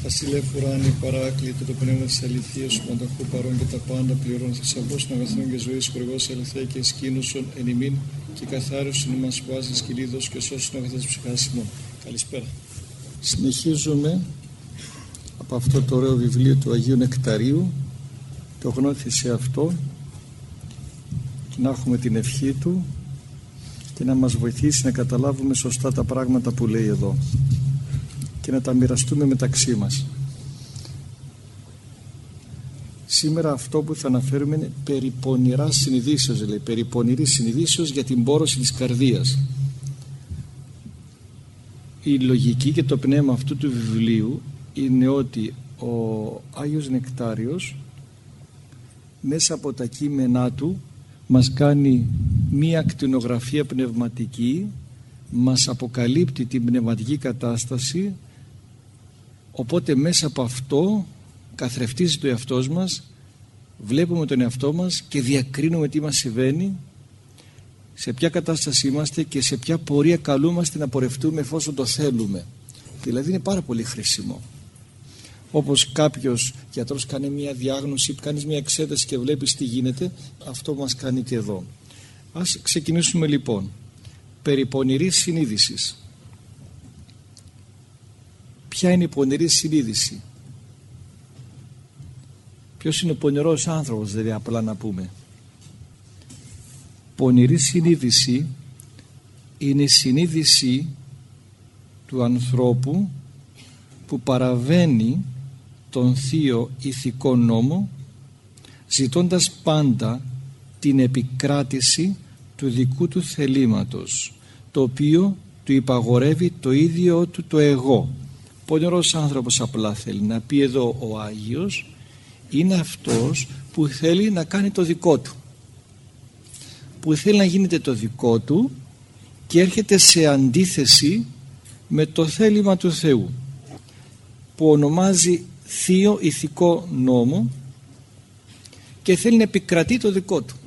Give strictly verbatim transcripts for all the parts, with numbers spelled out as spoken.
Βασίλευ ουράνι, παράκλητο το πνεύμα της αληθείας σου, πανταχού παρών και τα πάντα πληρών, θησαυρός των αγαθών και ζωής, χορηγός αληθέα και σκήνωσον εν ημίν και καθάρισον ημάς βάζεις κυλίδος και σώσον αγαθές ψυχάς ημών. Καλησπέρα. Συνεχίζουμε από αυτό το ωραίο βιβλίο του Αγίου Νεκταρίου, το γνώθησε αυτό, και να έχουμε την ευχή του και να μας βοηθήσει να καταλάβουμε σωστά τα πράγματα που λέει εδώ και να τα μοιραστούμε μεταξύ μας. Σήμερα αυτό που θα αναφέρουμε είναι περί πονηράς συνειδήσεως, λέει, περί πονηρής συνειδήσεως για την πόρωση της καρδίας. Η λογική και το πνεύμα αυτού του βιβλίου είναι ότι ο Άγιος Νεκτάριος μέσα από τα κείμενά του μας κάνει μία ακτινογραφία πνευματική, μας αποκαλύπτει την πνευματική κατάσταση, οπότε μέσα από αυτό καθρεφτίζει το εαυτός μας, βλέπουμε τον εαυτό μας και διακρίνουμε τι μας συμβαίνει, σε ποια κατάσταση είμαστε και σε ποια πορεία καλούμαστε να πορευτούμε εφόσον το θέλουμε. Δηλαδή είναι πάρα πολύ χρήσιμο. Όπως κάποιος γιατρός κάνει μια διάγνωση, κάνεις μια εξέταση και βλέπεις τι γίνεται, αυτό μας κάνει και εδώ. Ας ξεκινήσουμε λοιπόν. Περί πονηρής συνείδησης. Ποια είναι η πονηρή συνείδηση? Ποιος είναι ο πονηρός άνθρωπος, δηλαδή, απλά να πούμε? Πονηρή συνείδηση είναι η συνείδηση του ανθρώπου που παραβαίνει τον θείο ηθικό νόμο, ζητώντας πάντα την επικράτηση του δικού του θελήματος, το οποίο του υπαγορεύει το ίδιο του το εγώ. Πονηρός άνθρωπος, απλά θέλει να πει εδώ ο Άγιος, είναι αυτός που θέλει να κάνει το δικό του, που θέλει να γίνεται το δικό του και έρχεται σε αντίθεση με το θέλημα του Θεού, που ονομάζει θείο ηθικό νόμο, και θέλει να επικρατεί το δικό του.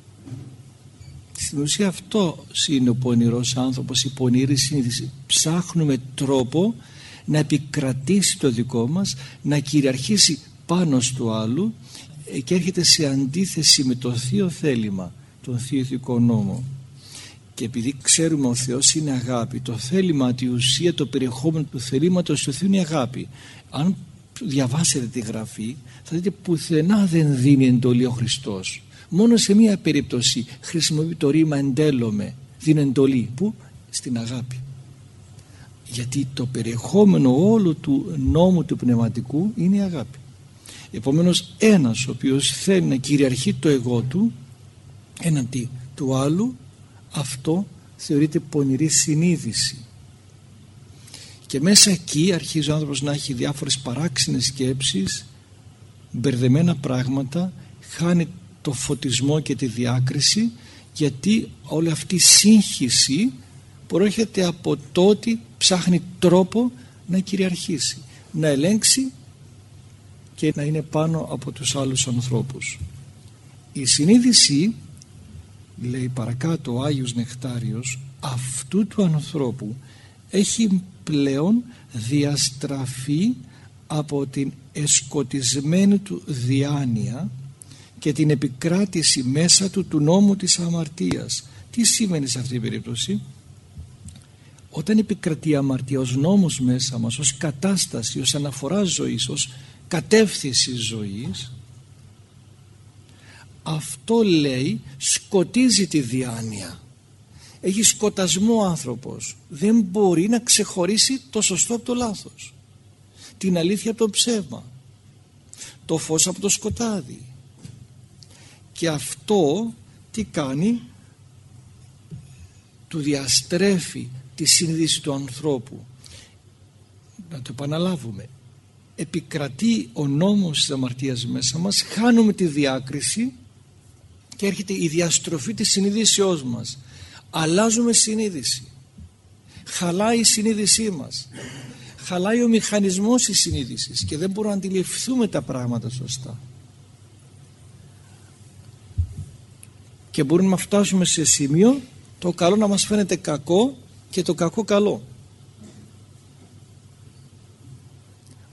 Στην ουσία αυτό είναι ο πονηρός άνθρωπος, η πονηρή συνείδηση. Ψάχνουμε τρόπο να επικρατήσει το δικό μας, να κυριαρχήσει πάνω στο άλλο και έρχεται σε αντίθεση με το θείο θέλημα, τον θείο ηθικό νόμο. Και επειδή ξέρουμε ο Θεός είναι αγάπη, το θέλημα, η ουσία, το περιεχόμενο του θελήματος του Θεού είναι αγάπη. Αν διαβάσετε τη Γραφή θα δείτε πουθενά δεν δίνει εντολή ο Χριστός. Μόνο σε μία περίπτωση χρησιμοποιεί το ρήμα εντέλομαι, δίνει εντολή. Πού? Στην αγάπη. Γιατί το περιεχόμενο όλου του νόμου του πνευματικού είναι η αγάπη. Επομένως ένας ο οποίος θέλει να κυριαρχεί το εγώ του έναντι του άλλου, αυτό θεωρείται πονηρή συνείδηση. Και μέσα εκεί αρχίζει ο άνθρωπος να έχει διάφορες παράξενες σκέψεις, μπερδεμένα πράγματα, χάνει το φωτισμό και τη διάκριση, γιατί όλη αυτή η σύγχυση προέρχεται από το ότι ψάχνει τρόπο να κυριαρχήσει, να ελέγξει και να είναι πάνω από τους άλλους ανθρώπους. Η συνείδηση, λέει παρακάτω ο Άγιος Νεκτάριος, αυτού του ανθρώπου έχει πλέον διαστραφεί από την εσκοτισμένη του διάνοια και την επικράτηση μέσα του του νόμου της αμαρτίας. Τι σημαίνει σε αυτή την περίπτωση? Όταν επικρατεί η αμαρτία ως νόμος μέσα μας, ως κατάσταση, ως αναφορά ζωής, ως κατεύθυνση ζωής, αυτό, λέει, σκοτίζει τη διάνοια. Έχει σκοτασμό ο άνθρωπος, δεν μπορεί να ξεχωρίσει το σωστό από το λάθος, την αλήθεια από το ψέμα, το φως από το σκοτάδι. Και αυτό τι κάνει? Του διαστρέφει τη συνείδηση του ανθρώπου. Να το επαναλάβουμε, επικρατεί ο νόμος της αμαρτίας μέσα μας, χάνουμε τη διάκριση και έρχεται η διαστροφή της συνείδησεώς μας. Αλλάζουμε συνείδηση, χαλάει η συνείδησή μας, χαλάει ο μηχανισμός της συνείδησης και δεν μπορούμε να αντιληφθούμε τα πράγματα σωστά. Και μπορούμε να φτάσουμε σε σημείο το καλό να μας φαίνεται κακό και το κακό καλό.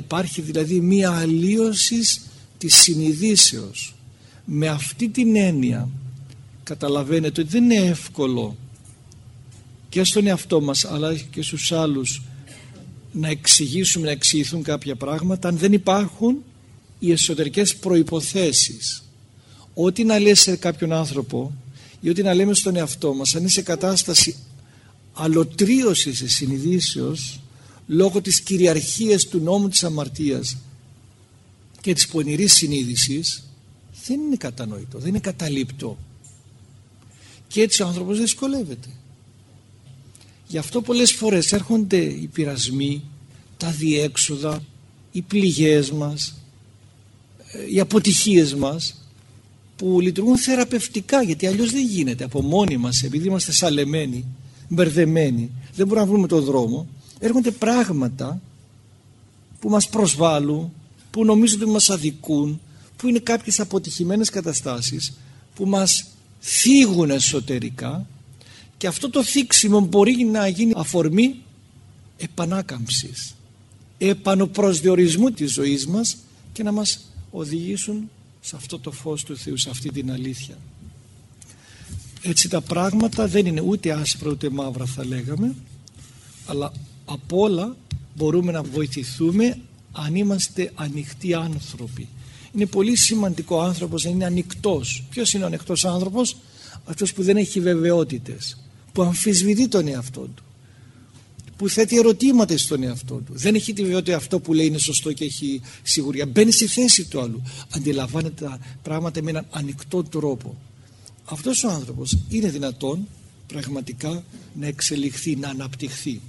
Υπάρχει δηλαδή μία αλλίωση της συνειδήσεως. Με αυτή την έννοια καταλαβαίνετε ότι δεν είναι εύκολο και στον εαυτό μας αλλά και στους άλλους να εξηγήσουμε, να εξηγηθούν κάποια πράγματα αν δεν υπάρχουν οι εσωτερικές προϋποθέσεις. Ό,τι να λες σε κάποιον άνθρωπο ή ό,τι να λέμε στον εαυτό μας, αν είναι σε κατάσταση αλωτρίωσης της συνειδήσεως λόγω της κυριαρχίας του νόμου της αμαρτίας και της πονηρής συνείδησης, δεν είναι κατανοητό, δεν είναι καταλήπτο. Και έτσι ο άνθρωπος δυσκολεύεται. Γι' αυτό πολλές φορές έρχονται οι πειρασμοί, τα διέξοδα, οι πληγές μας, οι αποτυχίες μας, που λειτουργούν θεραπευτικά, γιατί αλλιώς δεν γίνεται από μόνοι μας, επειδή είμαστε σαλεμένοι, μπερδεμένοι, δεν μπορούμε να βρούμε τον δρόμο. Έρχονται πράγματα που μας προσβάλλουν, που νομίζουν ότι μας αδικούν, που είναι κάποιες αποτυχημένες καταστάσεις που μας θίγουν εσωτερικά, και αυτό το θίξιμο μπορεί να γίνει αφορμή επανάκαμψης, επανοπροσδιορισμού της ζωής μας και να μας οδηγήσουν σε αυτό το φως του Θεού, σε αυτή την αλήθεια. Έτσι τα πράγματα δεν είναι ούτε άσπρα ούτε μαύρα, θα λέγαμε, αλλά απ' όλα μπορούμε να βοηθηθούμε αν είμαστε ανοιχτοί άνθρωποι. Είναι πολύ σημαντικό ο άνθρωπος να είναι ανοιχτός. Ποιος είναι ο ανοιχτός άνθρωπος? Αυτός που δεν έχει βεβαιότητες, που αμφισβητεί τον εαυτό του, που θέτει ερωτήματα στον εαυτό του, δεν έχει τη βεβαιότητα αυτό που λέει είναι σωστό και έχει σιγουριά, μπαίνει στη θέση του άλλου, αντιλαμβάνεται τα πράγματα με έναν ανοιχτό τρόπο. Αυτός ο άνθρωπος είναι δυνατόν πραγματικά να εξελιχθεί, να αναπτυχθεί.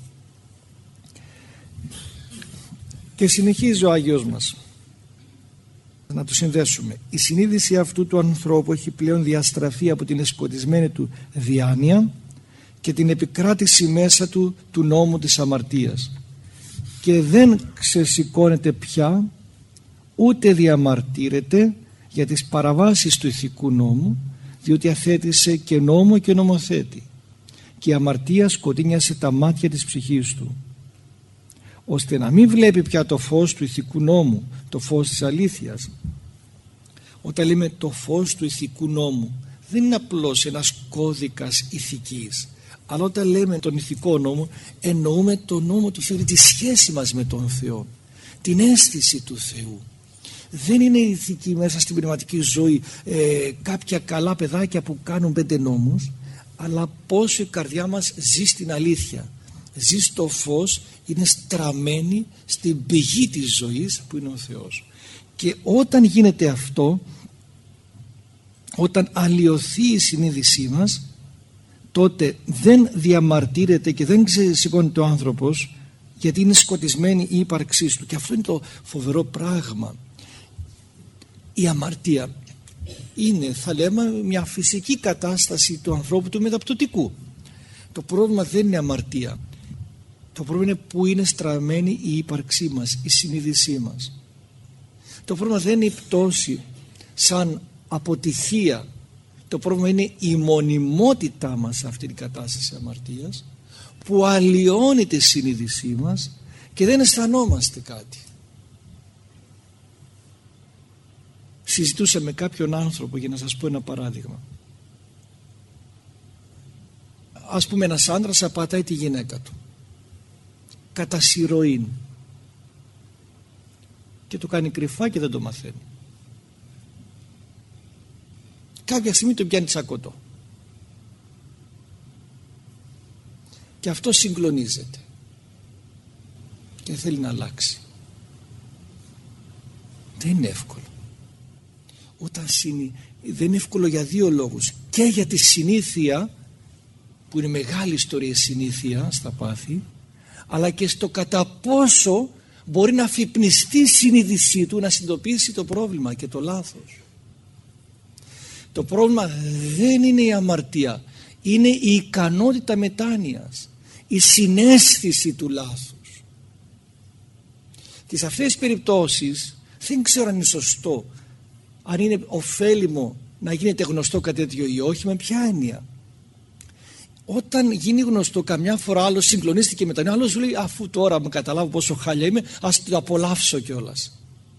Και συνεχίζει ο Άγιος μας να το συνδέσουμε. Η συνείδηση αυτού του ανθρώπου έχει πλέον διαστραφεί από την εσκοτισμένη του διάνοια και την επικράτηση μέσα του του νόμου της αμαρτίας, και δεν ξεσηκώνεται πια ούτε διαμαρτύρεται για τις παραβάσεις του ηθικού νόμου, διότι αθέτησε και νόμο και νομοθέτη, και η αμαρτία σκοτίνιασε τα μάτια της ψυχής του, ώστε να μην βλέπει πια το φως του ηθικού νόμου, το φως της αλήθειας. Όταν λέμε το φως του ηθικού νόμου, δεν είναι απλώς ένας κώδικας ηθικής, αλλά όταν λέμε τον ηθικό νόμο εννοούμε τον νόμο του Θεού, τη σχέση μας με τον Θεό, την αίσθηση του Θεού. Δεν είναι ηθική μέσα στην πνευματική ζωή ε, κάποια καλά παιδάκια που κάνουν πέντε νόμους, αλλά πόσο η καρδιά μας ζει στην αλήθεια, ζει στο φως, είναι στραμμένη στην πηγή της ζωής που είναι ο Θεός. Και όταν γίνεται αυτό, όταν αλλοιωθεί η συνείδησή μας, τότε δεν διαμαρτύρεται και δεν ξεσηκώνεται ο άνθρωπος, γιατί είναι σκοτισμένη η ύπαρξή του. Και αυτό είναι το φοβερό πράγμα. Η αμαρτία είναι, θα λέμε, μια φυσική κατάσταση του ανθρώπου, του μεταπτωτικού. Το πρόβλημα δεν είναι αμαρτία. Το πρόβλημα είναι που είναι στραμμένη η ύπαρξή μας, η συνείδησή μας. Το πρόβλημα δεν είναι η πτώση σαν αποτυχία. Το πρόβλημα είναι η μονιμότητά μας σε αυτήν την κατάσταση αμαρτίας, που αλλοιώνει τη συνείδησή μας και δεν αισθανόμαστε κάτι. Συζητούσα με κάποιον άνθρωπο, για να σας πω ένα παράδειγμα. Ας πούμε ένας άντρας απατάει τη γυναίκα του κατά συρροήν και το κάνει κρυφά και δεν το μαθαίνει. Κάποια στιγμή τον πιάνει τσακωτό και αυτό συγκλονίζεται και θέλει να αλλάξει. Δεν είναι εύκολο. Όταν συνει... δεν είναι εύκολο για δύο λόγους: και για τη συνήθεια, που είναι μεγάλη ιστορία συνήθεια στα πάθη, αλλά και στο κατά πόσο μπορεί να αφυπνιστεί η συνείδησή του, να συνειδητοποιήσει το πρόβλημα και το λάθος. Το πρόβλημα δεν είναι η αμαρτία, είναι η ικανότητα μετάνοιας, η συναίσθηση του λάθους. Και σε αυτές τις περιπτώσεις δεν ξέρω αν είναι σωστό, αν είναι ωφέλιμο να γίνεται γνωστό κάτι τέτοιο ή όχι, με ποια έννοια. Όταν γίνει γνωστό, καμιά φορά άλλος συγκλονίστηκε με τον άλλο, σου λέει αφού τώρα με καταλάβω πόσο χάλια είμαι, ας το απολαύσω κιόλας.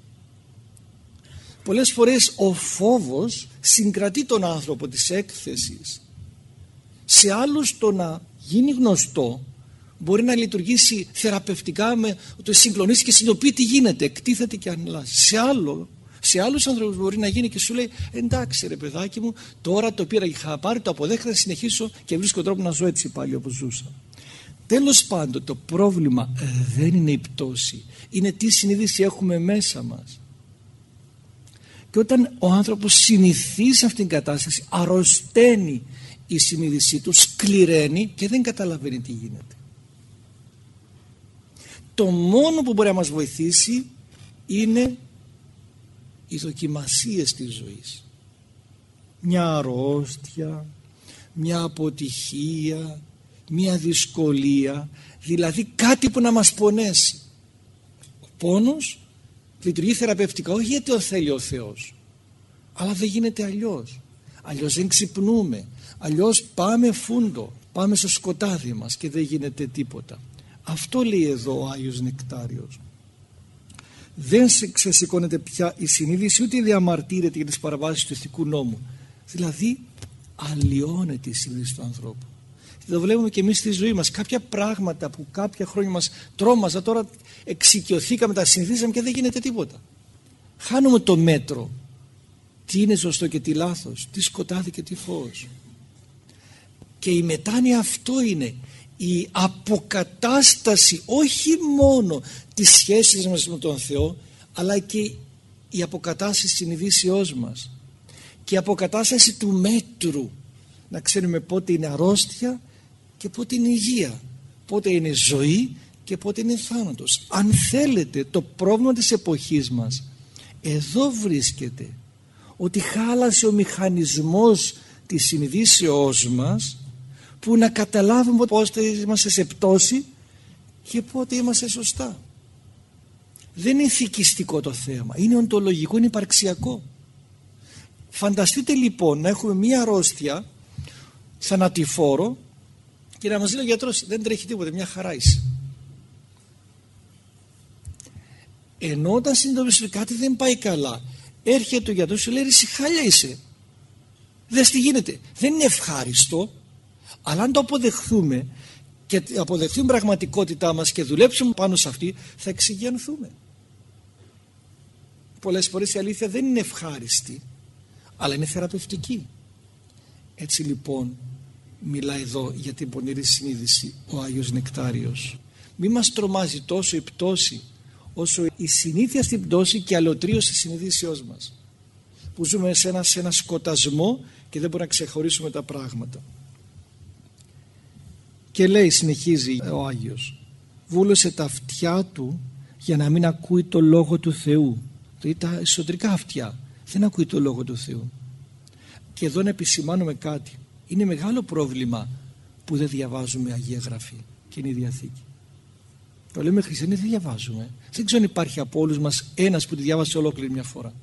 Πολλές φορές ο φόβος συγκρατεί τον άνθρωπο της έκθεσης. Σε άλλους το να γίνει γνωστό μπορεί να λειτουργήσει θεραπευτικά, με το συγκλονίσει και συνειδητοποιεί τι γίνεται, εκτίθεται και ανελάζει. Σε, άλλο, σε άλλους ανθρώπους μπορεί να γίνει και σου λέει εντάξει ρε παιδάκι μου, τώρα το πήρα, είχα πάρει, το αποδέχτηκα, να συνεχίσω και βρίσκω τρόπο να ζω έτσι πάλι όπως ζούσα. Τέλος πάντων, το πρόβλημα δεν είναι η πτώση, είναι τι συνείδηση έχουμε μέσα μας. Και όταν ο άνθρωπος συνηθίζει αυτήν την κατάσταση, αρρωσταίνει η συνείδησή του, σκληραίνει και δεν καταλαβαίνει τι γίνεται. Το μόνο που μπορεί να μας βοηθήσει είναι οι δοκιμασίες της ζωής. Μια αρρώστια, μια αποτυχία, μια δυσκολία, δηλαδή κάτι που να μας πονέσει. Ο πόνος λειτουργεί θεραπευτικά, όχι γιατί το θέλει ο Θεός, αλλά δεν γίνεται αλλιώς. Αλλιώς δεν ξυπνούμε, αλλιώς πάμε φούντο, πάμε στο σκοτάδι μας και δεν γίνεται τίποτα. Αυτό λέει εδώ ο Άγιος Νεκτάριος. Δεν ξεσηκώνεται πια η συνείδηση, ούτε διαμαρτύρεται για τις παραβάσεις του ηθικού νόμου. Δηλαδή αλλοιώνεται η συνείδηση του ανθρώπου. Και το βλέπουμε και εμείς στη ζωή μας. Κάποια πράγματα που κάποια χρόνια μας τρόμαζα, τώρα εξοικειωθήκαμε, τα συνηθίσαμε και δεν γίνεται τίποτα. Χάνουμε το μέτρο. Τι είναι σωστό και τι λάθος, τι σκοτάδι και τι φως. Και η μετάνοια αυτό είναι. Η αποκατάσταση όχι μόνο της σχέσης μας με τον Θεό, αλλά και η αποκατάσταση της συνειδήσεώς μας και η αποκατάσταση του μέτρου, να ξέρουμε πότε είναι αρρώστια και πότε είναι υγεία, πότε είναι ζωή και πότε είναι θάνατος. Αν θέλετε, το πρόβλημα της εποχής μας εδώ βρίσκεται, ότι χάλασε ο μηχανισμός της συνειδήσεώς μας, που να καταλάβουμε πότε είμαστε σε πτώση και πότε είμαστε σωστά. Δεν είναι ηθικιστικό το θέμα, είναι οντολογικό, είναι υπαρξιακό. Φανταστείτε λοιπόν να έχουμε μία αρρώστια θανατηφόρο και να μας λέει ο γιατρός δεν τρέχει τίποτα, μια χαρά είσαι. Ενώ όταν συνειδητοποιήσει ότι κάτι δεν πάει καλά, έρχεται ο γιατρός και λέει εσύ χάλια είσαι, δες τι γίνεται. Δεν είναι ευχάριστο, αλλά αν το αποδεχθούμε και αποδεχθούμε πραγματικότητά μας και δουλέψουμε πάνω σε αυτή, θα εξηγιανθούμε. Πολλές φορές η αλήθεια δεν είναι ευχάριστη, αλλά είναι θεραπευτική. Έτσι λοιπόν μιλάει εδώ για την πονηρή συνείδηση ο Άγιος Νεκτάριος. Μη μας τρομάζει τόσο η πτώση όσο η συνήθεια στην πτώση και η αλωτρίωση της συνειδήσεώς μας, που ζούμε σε ένα, σε ένα σκοτασμό και δεν μπορούμε να ξεχωρίσουμε τα πράγματα. Και λέει, συνεχίζει ο Άγιος, βούλωσε τα αυτιά του για να μην ακούει το λόγο του Θεού. Δηλαδή τα εσωτερικά αυτιά, δεν ακούει το λόγο του Θεού. Και εδώ να επισημάνουμε κάτι, είναι μεγάλο πρόβλημα που δεν διαβάζουμε Αγία Γραφή και είναι η Διαθήκη. Το λέμε χριστιανοί, δεν διαβάζουμε. Δεν ξέρω αν υπάρχει από όλους μας ένας που τη διάβασε ολόκληρη μια φορά.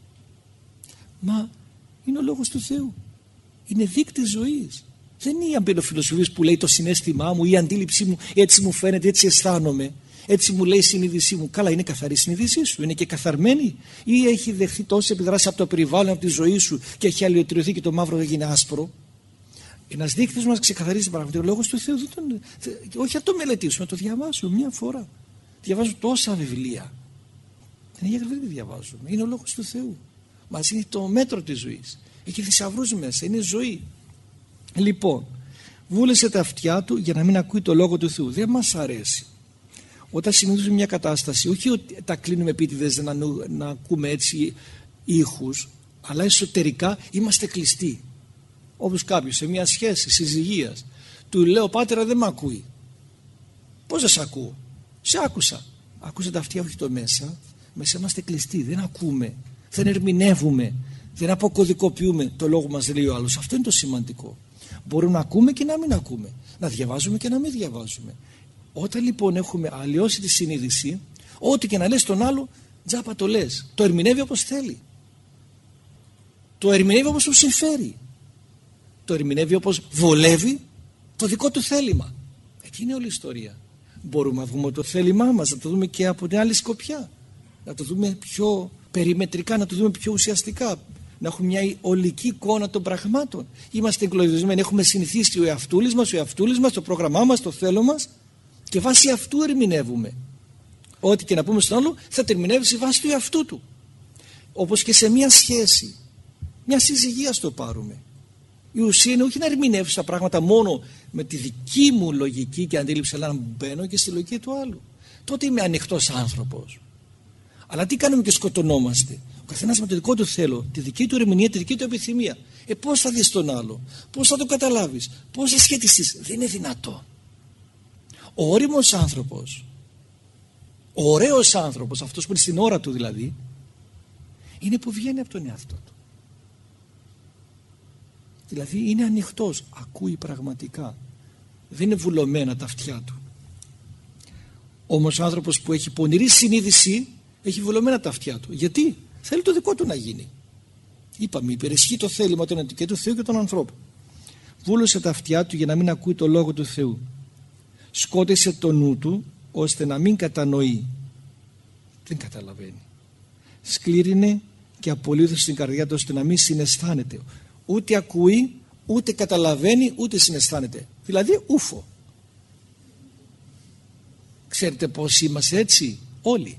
Μα είναι ο λόγος του Θεού, είναι δείκτης ζωής. Δεν είναι οι αμπελοφιλοσοφίες που λέει το συναίσθημά μου ή η αντίληψή μου, έτσι μου φαίνεται, έτσι αισθάνομαι, έτσι μου λέει η συνείδησή μου. Καλά, είναι καθαρή η συνείδησή σου, είναι και καθαρμένη, ή έχει δεχθεί τόσες επιδράσεις από το περιβάλλον, από τη ζωή σου και έχει αλλοιωτριωθεί και το μαύρο δεν γίνει άσπρο. Ένας δείκτης μας ξεκαθαρίζει πραγματικά. Ο λόγος του Θεού δεν τον, όχι να το μελετήσουμε, να το διαβάσουμε μια φορά. Διαβάζω τόσα βιβλία. Την Αγία Γραφή δεν τη διαβάζουμε. Είναι ο λόγος του Θεού. Μας είναι το μέτρο της ζωής. Έχει θησαυρούς μέσα, είναι ζωή. Λοιπόν, βούλεσε τα αυτιά του για να μην ακούει το λόγο του Θεού. Δεν μας αρέσει. Όταν συνειδητοποιούμε μια κατάσταση, όχι ότι τα κλείνουμε επίτηδες να, να ακούμε έτσι ήχους, αλλά εσωτερικά είμαστε κλειστοί. Όπως κάποιος σε μια σχέση συζυγίας του λέω πάτερα δεν με ακούει. Πώς δεν σε ακούω? Σε άκουσα. Άκουσα τα αυτιά, όχι το μέσα. Μέσα είμαστε κλειστοί, δεν ακούμε, δεν ερμηνεύουμε, δεν αποκωδικοποιούμε το λόγο μας, λέει ο άλλος. Αυτό είναι το σημαντικό. Μπορούμε να ακούμε και να μην ακούμε, να διαβάζουμε και να μην διαβάζουμε. Όταν λοιπόν έχουμε αλλοιώσει τη συνείδηση, ό,τι και να λες τον άλλο τζάπα το λες, το ερμηνεύει όπως θέλει, το ερμηνεύει όπως του συμφέρει, το ερμηνεύει όπως βολεύει το δικό του θέλημα. Εκεί είναι όλη η ιστορία. Μπορούμε να βγούμε το θέλημά μας, να το δούμε και από την άλλη σκοπιά, να το δούμε πιο περιμετρικά, να το δούμε πιο ουσιαστικά, να έχουμε μια ολική εικόνα των πραγμάτων. Είμαστε εγκλωβισμένοι, έχουμε συνηθίσει ο εαυτούλης μας, ο εαυτούλης μας, το πρόγραμμά μας, το θέλω μας, και βάσει αυτού ερμηνεύουμε. Ό,τι και να πούμε στον άλλο θα το ερμηνεύσει βάσει του εαυτού του. Όπως και σε μια σχέση, μια συζυγία στο πάρουμε. Η ουσία είναι όχι να ερμηνεύσει τα πράγματα μόνο με τη δική μου λογική και αντίληψη, αλλά να μπαίνω και στη λογική του άλλου. Τότε είμαι ανοιχτός άνθρωπος. Αλλά τι κάνουμε και σκοτωνόμαστε? Ο καθένας με το δικό του θέλω, τη δική του ερμηνεία, τη δική του επιθυμία. Ε, πώς θα δεις τον άλλο, πώς θα το καταλάβεις, πώς θα σχετιστείς? Δεν είναι δυνατό. Ο όριμος άνθρωπος, ο ωραίος άνθρωπος, αυτός που είναι στην ώρα του δηλαδή, είναι που βγαίνει από τον εαυτό του. Δηλαδή είναι ανοιχτός, ακούει πραγματικά, δεν είναι βουλωμένα τα αυτιά του. Όμως ο άνθρωπος που έχει πονηρή συνείδηση έχει βουλωμένα τα αυτιά του. Γιατί? Θέλει το δικό του να γίνει. Είπαμε, υπερισχύει το θέλημα και του Θεού και των ανθρώπων. Βούλωσε τα αυτιά του για να μην ακούει το λόγο του Θεού. Σκότωσε το νου του ώστε να μην κατανοεί. Δεν καταλαβαίνει. Σκλήρινε και απολύτωσε την καρδιά του ώστε να μην συναισθάνεται. Ούτε ακούει, ούτε καταλαβαίνει, ούτε συναισθάνεται. Δηλαδή ούφο. Ξέρετε πώς είμαστε έτσι όλοι?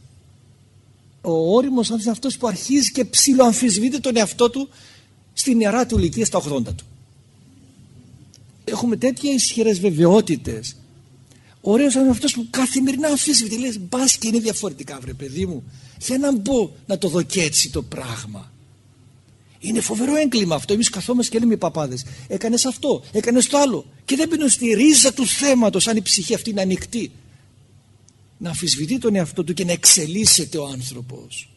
Ο όριμος άνθρωπος είναι αυτός που αρχίζει και ψιλοαμφισβητεί τον εαυτό του στην ιερά του ηλικία, στα ογδόντα του. Έχουμε τέτοιες ισχυρές βεβαιότητες. Ο ωραίος είναι αυτός που καθημερινά αμφισβητεί. Λες, μπας και είναι διαφορετικά, βρε παιδί μου. Για να μπω να το δω και έτσι το πράγμα. Είναι φοβερό έγκλημα αυτό. Εμείς καθόμαστε και λέμε οι παπάδες, έκανες αυτό, έκανες το άλλο, και δεν μπαίνουν στη ρίζα του θέματος, αν η ψυχή αυτή είναι ανοιχτή. Να αμφισβητεί τον εαυτό του και να εξελίσσεται ο άνθρωπος.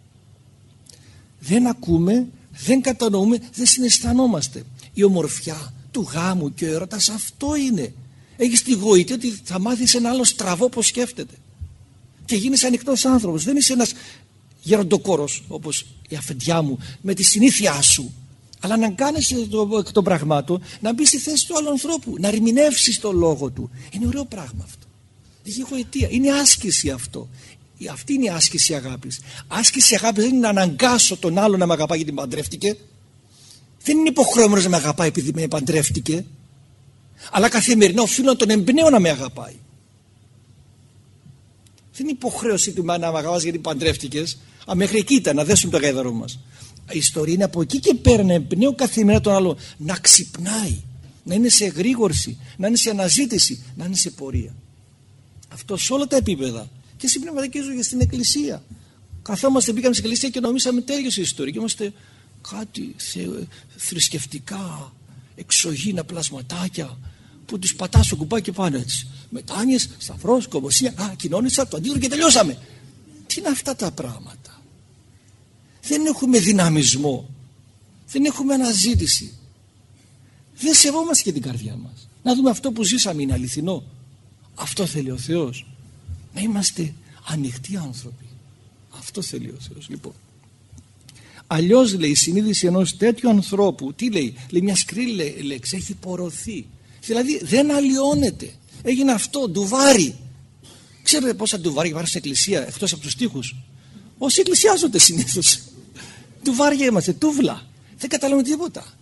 Δεν ακούμε, δεν κατανοούμε, δεν συναισθανόμαστε. Η ομορφιά του γάμου και ο έρωτας αυτό είναι. Έχεις τη γοητεία ότι θα μάθεις ένα άλλο στραβό πως σκέφτεται και γίνεις ανοιχτός άνθρωπος. Δεν είσαι ένας γεροντοκόρος όπως η αφεντιά μου με τη συνήθειά σου, αλλά να κάνεις εκ των πραγμάτων να μπεις στη θέση του άλλου ανθρώπου, να ερμηνεύσεις το λόγο του. Είναι ωραίο πράγμα αυτό. Έχει γοητεία. Είναι άσκηση αυτό. Αυτή είναι η άσκηση αγάπης. Άσκηση αγάπης δεν είναι να αναγκάσω τον άλλο να με αγαπάει γιατί με παντρεύτηκε. Δεν είναι υποχρεωμένος να με αγαπάει επειδή με παντρεύτηκε. Αλλά καθημερινά οφείλω να τον εμπνέω να με αγαπάει. Δεν είναι υποχρέωση του να με αγαπάς γιατί παντρεύτηκες. Α, μέχρι εκεί ήταν να δέσουμε το γάιδαρο μας. Η ιστορία είναι από εκεί και πέρα να εμπνέω καθημερινά τον άλλο να ξυπνάει, να είναι σε εγρήγορση, να είναι σε αναζήτηση, να είναι σε πορεία. Αυτό σε όλα τα επίπεδα. Και στην πνευματική ζωή, στην εκκλησία. Καθόμαστε, μπήκαμε στην εκκλησία και νομίσαμε τέλειωσε η ιστορία. Και είμαστε κάτι θε, θρησκευτικά, εξωγήινα πλασματάκια που τους πατάς στο κουμπάκι και πάνε έτσι. Μετάνοιες, σταυρός, κομμωσία, α, κοινώνησα, το αντίδρο και τελειώσαμε. Τι είναι αυτά τα πράγματα? Δεν έχουμε δυναμισμό. Δεν έχουμε αναζήτηση. Δεν σεβόμαστε και την καρδιά μας. Να δούμε αυτό που ζήσαμε είναι αληθινό. Αυτό θέλει ο Θεός. Να είμαστε ανοιχτοί άνθρωποι. Αυτό θέλει ο Θεός. Λοιπόν, αλλιώς λέει η συνείδηση ενός τέτοιου ανθρώπου, τι λέει? Λέει μια σκληρή λέξη, έχει πορωθεί. Δηλαδή δεν αλλοιώνεται. Έγινε αυτό, ντουβάρι. Ξέρετε πόσα ντουβάρια υπάρχουν στην εκκλησία εκτός από τους τοίχους? Όσοι εκκλησιάζονται συνήθως. Ντουβάρια είμαστε, τούβλα. Δεν καταλαβαίνουμε τίποτα.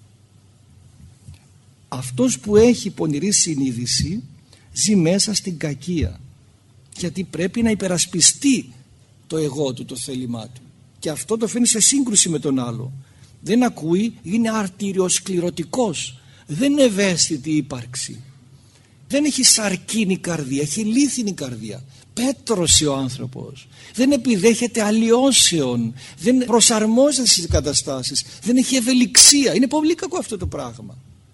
Αυτός που έχει πονηρή συνείδηση ζει μέσα στην κακία, γιατί πρέπει να υπερασπιστεί το εγώ του, το θέλημά του, και αυτό το φέρνει σε σύγκρουση με τον άλλο. Δεν ακούει, είναι αρτηριοσκληρωτικός, δεν είναι ευαίσθητη ύπαρξη, δεν έχει σαρκίνη καρδία, έχει λίθινη καρδία, πέτρωσε ο άνθρωπος, δεν επιδέχεται αλλοιώσεων, δεν προσαρμόζεται στις καταστάσεις, δεν έχει ευελιξία. Είναι πολύ κακό αυτό το πράγμα.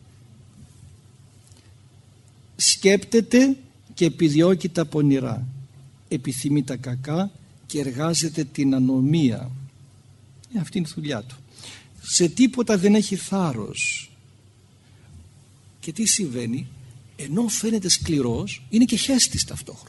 Σκέπτεται και επιδιώκει τα πονηρά, επιθυμεί τα κακά και εργάζεται την ανομία. Ε, αυτή είναι η δουλειά του. Σε τίποτα δεν έχει θάρρος. Και τι συμβαίνει? Ενώ φαίνεται σκληρός, είναι και χέστης ταυτόχρονα.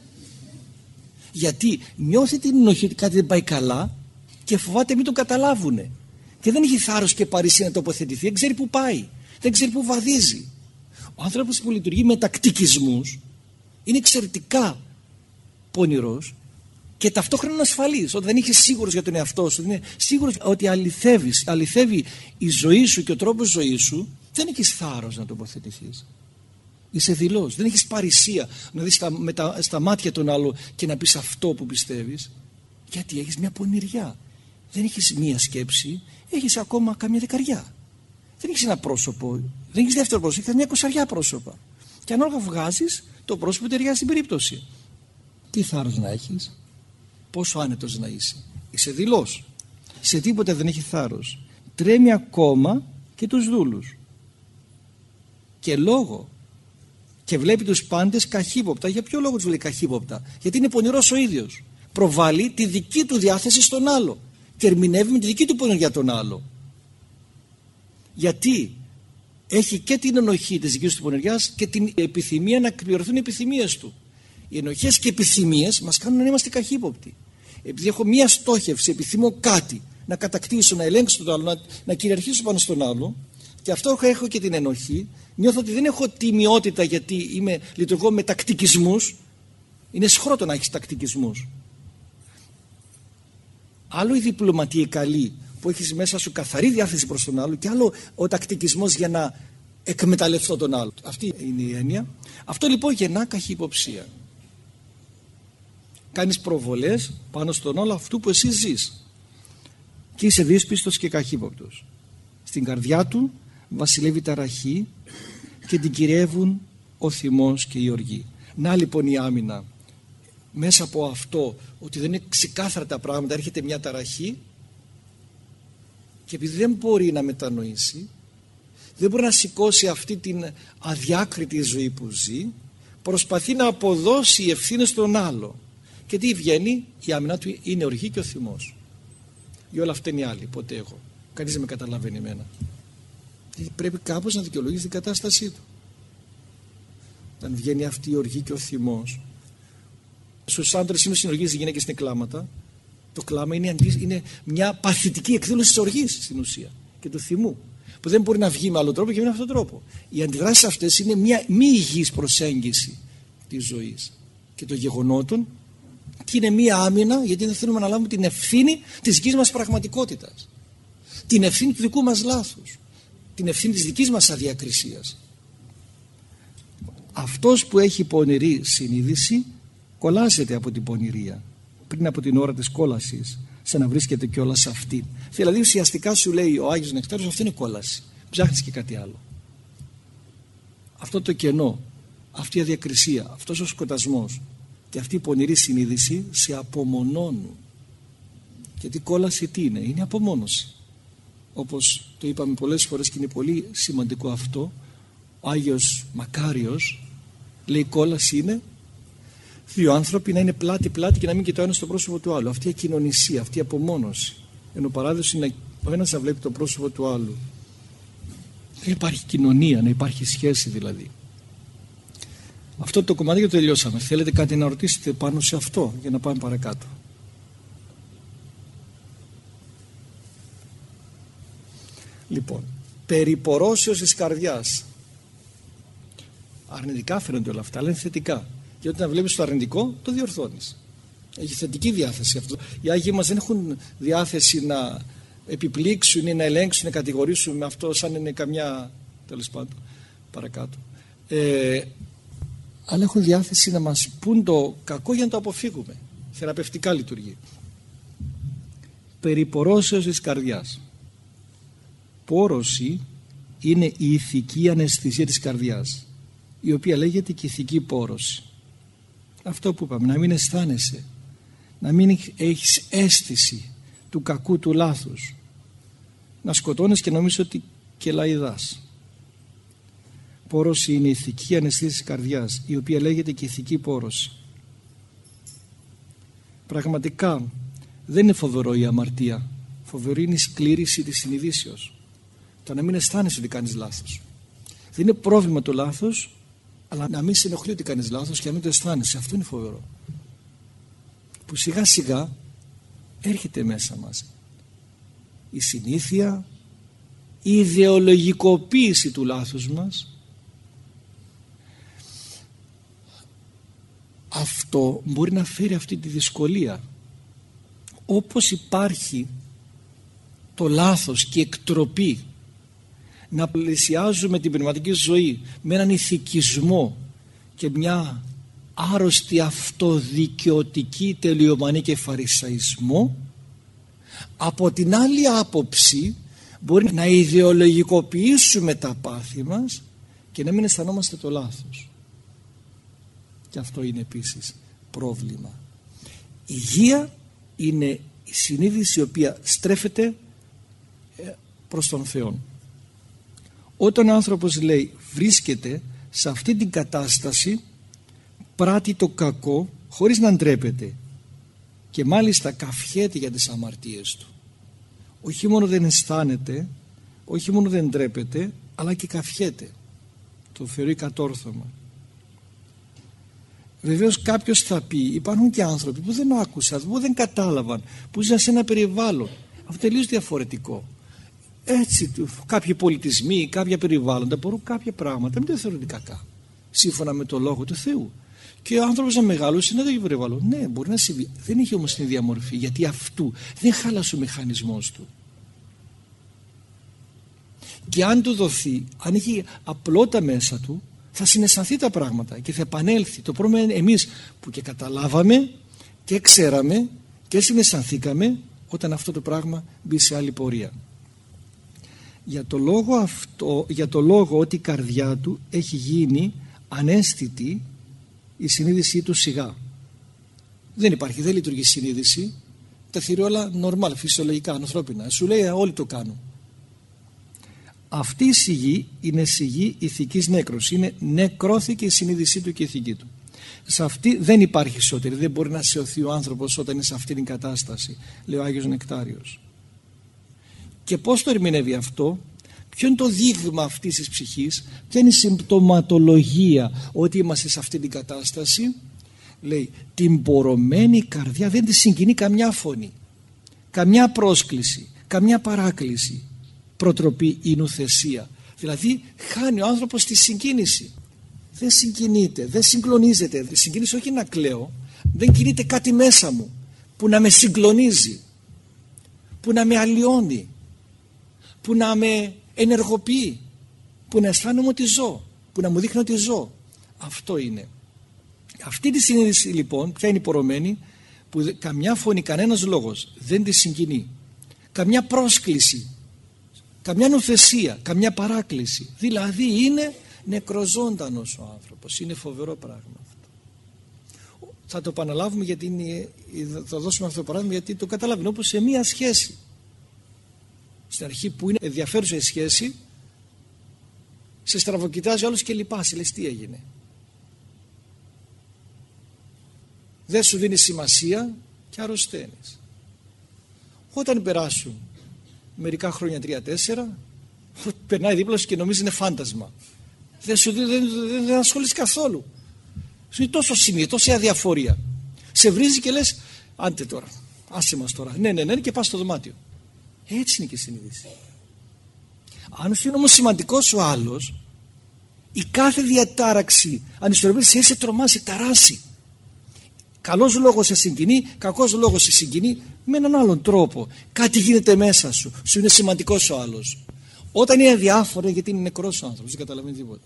Γιατί νιώθει την ενοχή ότι κάτι δεν πάει καλά και φοβάται μην τον καταλάβουνε. Και δεν έχει θάρρος και παρησία να τοποθετηθεί, δεν ξέρει που πάει, δεν ξέρει που βαδίζει. Ο άνθρωπος που λειτουργεί με τακτικισμούς είναι εξαιρετικά πονηρός και ταυτόχρονα ασφαλής. Όταν δεν είσαι σίγουρος για τον εαυτό σου, δεν είναι σίγουρος ότι αληθεύεις, αληθεύει η ζωή σου και ο τρόπος ζωής σου, δεν έχεις θάρρος να τοποθετηθείς. Είσαι δειλός, δεν έχεις παρησία να δεις στα, με τα, στα μάτια των άλλων και να πεις αυτό που πιστεύεις. Γιατί έχεις μια πονηριά. Δεν έχεις μία σκέψη, έχεις ακόμα καμιά δεκαριά. Δεν έχεις ένα πρόσωπο, δεν έχεις δεύτερο πρόσωπο, έχεις μια κοσαριά πρόσωπα. Και ανάλογα βγάζεις το πρόσωπο που ταιριάζει στην περίπτωση. Τι θάρρος να έχεις, πόσο άνετος να είσαι. Είσαι δειλός. Σε τίποτα δεν έχει θάρρος. Τρέμει ακόμα και τους δούλους. Και λόγο. Και βλέπει τους πάντες καχύποπτα. Για ποιο λόγο τους βλέπει καχύποπτα? Γιατί είναι πονηρός ο ίδιος. Προβάλλει τη δική του διάθεση στον άλλο και ερμηνεύει με τη δική του πονηριά τον άλλο. Γιατί έχει και την ενοχή της δικής του πονηριάς και την επιθυμία να εκπληρωθούν οι επιθυμίες του. Οι ενοχές και οι επιθυμίες μας κάνουν να είμαστε καχύποπτοι. Επειδή έχω μία στόχευση, επιθυμώ κάτι, να κατακτήσω, να ελέγξω τον άλλο, να, να κυριαρχήσω πάνω στον άλλο, και αυτό έχω και την ενοχή, νιώθω ότι δεν έχω τιμιότητα γιατί είμαι, λειτουργώ με τακτικισμούς. Είναι σχρότο να έχεις τακτικισμούς. Άλλο η διπλωματία καλή που έχεις μέσα σου καθαρή διάθεση προς τον άλλο, και άλλο ο τακτικισμός για να εκμεταλλευτώ τον άλλο. Αυτή είναι η έννοια. Αυτό λοιπόν γεννά καχυποψία. Κάνεις προβολές πάνω στον όλο αυτού που εσύ ζεις και είσαι δύσπιστος και καχύποπτος. Στην καρδιά του βασιλεύει ταραχή και την κυριεύουν ο θυμός και η οργή. Να λοιπόν η άμυνα. Μέσα από αυτό ότι δεν είναι ξεκάθαρα τα πράγματα, έρχεται μια ταραχή, και επειδή δεν μπορεί να μετανοήσει, δεν μπορεί να σηκώσει αυτή την αδιάκριτη ζωή που ζει, προσπαθεί να αποδώσει ευθύνες στον άλλο. Και τι βγαίνει? Η άμυνα του είναι οργή και ο θυμός. Για όλα αυτά είναι οι άλλοι, ποτέ εγώ. Κανείς δεν με καταλαβαίνει εμένα. Πρέπει κάπως να δικαιολογήσει την κατάστασή του. Όταν βγαίνει αυτή η οργή και ο θυμός, στους άντρες είναι συνοργίες, στις γυναίκες είναι κλάματα. Το κλάμα είναι, είναι μια παθητική εκδήλωση της οργής στην ουσία και του θυμού, που δεν μπορεί να βγει με άλλο τρόπο και με αυτόν τον τρόπο. Οι αντιδράσεις αυτές είναι μια μη υγιής προσέγγιση της ζωής και των γεγονότων, και είναι μια άμυνα γιατί δεν θέλουμε να λάβουμε την ευθύνη της δικής μας πραγματικότητας, την ευθύνη του δικού μας λάθους, την ευθύνη της δικής μας αδιακρισίας. Αυτός που έχει πονηρή συνείδηση κολλάζεται από την πονηρία πριν από την ώρα της κόλασης, σαν να βρίσκεται κιόλας σε αυτή. Δηλαδή ουσιαστικά σου λέει ο Άγιος Νεκτάριος, αυτό είναι κόλαση. Ψάχνεις και κάτι άλλο. Αυτό το κενό, αυτή η αδιακρισία, αυτός ο σκοτασμός και αυτή η πονηρή συνείδηση σε απομονώνουν. Γιατί κόλαση τι είναι? Είναι απομόνωση. Όπως το είπαμε πολλές φορές και είναι πολύ σημαντικό αυτό, ο Άγιος Μακάριος λέει κόλαση είναι δύο άνθρωποι να είναι πλάτη-πλάτη και να μην κοιτάω ένα στο πρόσωπο του άλλου. Αυτή η ακοινωνισία, αυτή η απομόνωση. Ενώ παράδοση είναι ο ένας να βλέπει το πρόσωπο του άλλου. Δεν υπάρχει κοινωνία, να υπάρχει σχέση δηλαδή. Αυτό το κομμάτι το τελειώσαμε. Θέλετε κάτι να ρωτήσετε πάνω σε αυτό για να πάμε παρακάτω? Λοιπόν, περιπορώσεως της καρδιάς. Αρνητικά φαίνονται όλα αυτά, αλλά είναι θετικά. Και όταν βλέπεις το αρνητικό, το διορθώνεις. Έχει θετική διάθεση αυτό. Οι Άγιοι μας δεν έχουν διάθεση να επιπλήξουν ή να ελέγξουν, να κατηγορήσουν με αυτό σαν είναι καμιά, τέλος πάντων, παρακάτω. Ε, αλλά έχουν διάθεση να μας πούν το κακό για να το αποφύγουμε. Θεραπευτικά λειτουργεί. Περιπορώσεως της καρδιάς. Πόρωση είναι η ηθική αναισθησία της καρδιάς, η οποία λέγεται και ηθική πόρωση. Αυτό που είπαμε, να μην αισθάνεσαι, να μην έχεις αίσθηση του κακού, του λάθους, να σκοτώνεις και νομίζεις ότι κελαϊδάς. Πόρωση είναι η ηθική αναισθήση της καρδιάς, η οποία λέγεται και ηθική πόρωση. Πραγματικά δεν είναι φοβερό η αμαρτία, φοβερή είναι η σκλήρηση της συνειδήσεως, το να μην αισθάνεσαι ότι κάνεις λάθος. Δεν είναι πρόβλημα το λάθος, αλλά να μην σε ενοχλεί ότι κάνεις λάθος και να μην το αισθάνεσαι. Αυτό είναι φοβερό, που σιγά σιγά έρχεται μέσα μας η συνήθεια, η ιδεολογικοποίηση του λάθους μας, αυτό μπορεί να φέρει αυτή τη δυσκολία. Όπως υπάρχει το λάθος και η εκτροπή να πλησιάζουμε την πνευματική ζωή με έναν ηθικισμό και μια άρρωστη αυτοδικαιωτική τελειομανία και φαρισαϊσμό, από την άλλη άποψη μπορεί να ιδεολογικοποιήσουμε τα πάθη μας και να μην αισθανόμαστε το λάθος. Και αυτό είναι επίσης πρόβλημα. Η υγεία είναι η συνείδηση η οποία στρέφεται προς τον Θεό. Όταν ο άνθρωπος λέει βρίσκεται σε αυτή την κατάσταση, πράττει το κακό χωρίς να ντρέπεται και μάλιστα καυχέται για τις αμαρτίες του. Όχι μόνο δεν αισθάνεται, όχι μόνο δεν ντρέπεται, αλλά και καυχέται. Το θεωρεί κατόρθωμα. Βεβαίως κάποιος θα πει, υπάρχουν και άνθρωποι που δεν άκουσαν, που δεν κατάλαβαν, που ζουν σε ένα περιβάλλον αυτό τελείως διαφορετικό. Έτσι, κάποιοι πολιτισμοί, κάποια περιβάλλοντα μπορούν κάποια πράγματα μην το θεωρούν κακά, σύμφωνα με το λόγο του Θεού. Και ο άνθρωπος να μεγαλώσει είναι το περιβάλλον. Ναι, μπορεί να συμβεί. Δεν είχε όμως την ίδια μορφή, γιατί αυτού δεν χάλασε ο μηχανισμός του. Και αν του δοθεί, αν έχει απλότητα μέσα του, θα συναισθανθεί τα πράγματα και θα επανέλθει. Το πρόβλημα είναι εμείς που και καταλάβαμε και ξέραμε και συναισθανθήκαμε όταν αυτό το πράγμα μπει σε άλλη πορεία. Για το λόγο, αυτό, για το λόγο ότι η καρδιά του έχει γίνει αναίσθητη, η συνείδησή του σιγά. Δεν υπάρχει, δεν λειτουργεί συνείδηση. Τα θεωρεί όλα νορμάλ, φυσιολογικά, ανθρώπινα. Σου λέει όλοι το κάνουν. Αυτή η σιγή είναι σιγή ηθικής νέκρος. Είναι νεκρώθηκε η συνείδησή του και η ηθική του. Σε αυτή δεν υπάρχει σωτηρία. Δεν μπορεί να σωθεί ο άνθρωπος όταν είναι σε αυτή την κατάσταση, λέει ο Άγιος Νεκτάριος. Και πώς το ερμηνεύει αυτό? Ποιο είναι το δείγμα αυτής της ψυχής? Ποια είναι η συμπτωματολογία ότι είμαστε σε αυτή την κατάσταση? Λέει, την πορωμένη καρδιά δεν τη συγκινεί καμιά φωνή, καμιά πρόσκληση, καμιά παράκληση, προτροπή ή νουθεσία. Δηλαδή χάνει ο άνθρωπος τη συγκίνηση. Δεν συγκινείται, δεν συγκλονίζεται. Η συγκίνηση όχι να κλαίω, δεν κινείται κάτι μέσα μου που να με συγκλονίζει, που να με αλλοιώνει, που να με ενεργοποιεί, που να αισθάνομαι ότι ζω, που να μου δείχνει ότι ζω. Αυτό είναι. Αυτή τη συνείδηση λοιπόν, ποια είναι η πορωμένη? Που καμιά φωνή, κανένας λόγος δεν τη συγκινεί, καμιά πρόσκληση, καμιά νουθεσία, καμιά παράκληση. Δηλαδή είναι νεκροζώντανος ο άνθρωπος. Είναι φοβερό πράγμα αυτό. Θα το επαναλάβουμε, γιατί είναι, θα δώσουμε αυτό το παράδειγμα γιατί το καταλάβει. Όπως σε μία σχέση, στην αρχή που είναι ενδιαφέρουσα η σχέση, σε στραβοκοιτάζει όλος και λυπάσαι, λες τι έγινε. Δεν σου δίνει σημασία και αρρωσταίνεις. Όταν περάσουν μερικά χρόνια, τρία τέσσερα, περνάει δίπλα σου και νομίζει είναι φάντασμα. Δεν σου δίνει, δεν, δεν, δεν ασχολείς καθόλου. Σου είναι τόσο σημείο, τόση αδιαφορία. Σε βρίζει και λες άντε τώρα, άσε μας τώρα. Ναι, ναι, ναι, και πας στο δωμάτιο. Έτσι είναι και η συνείδηση. Αν σου είναι όμως σημαντικός ο άλλος, η κάθε διατάραξη ανισορροπία σε σε τρομάζει, σε ταράσει. Καλός λόγος σε συγκινεί, κακός λόγος σε συγκινεί με έναν άλλον τρόπο. Κάτι γίνεται μέσα σου, σου είναι σημαντικός ο άλλος. Όταν είναι αδιάφορο, γιατί είναι νεκρός ο άνθρωπος, δεν καταλαβαίνει τίποτα.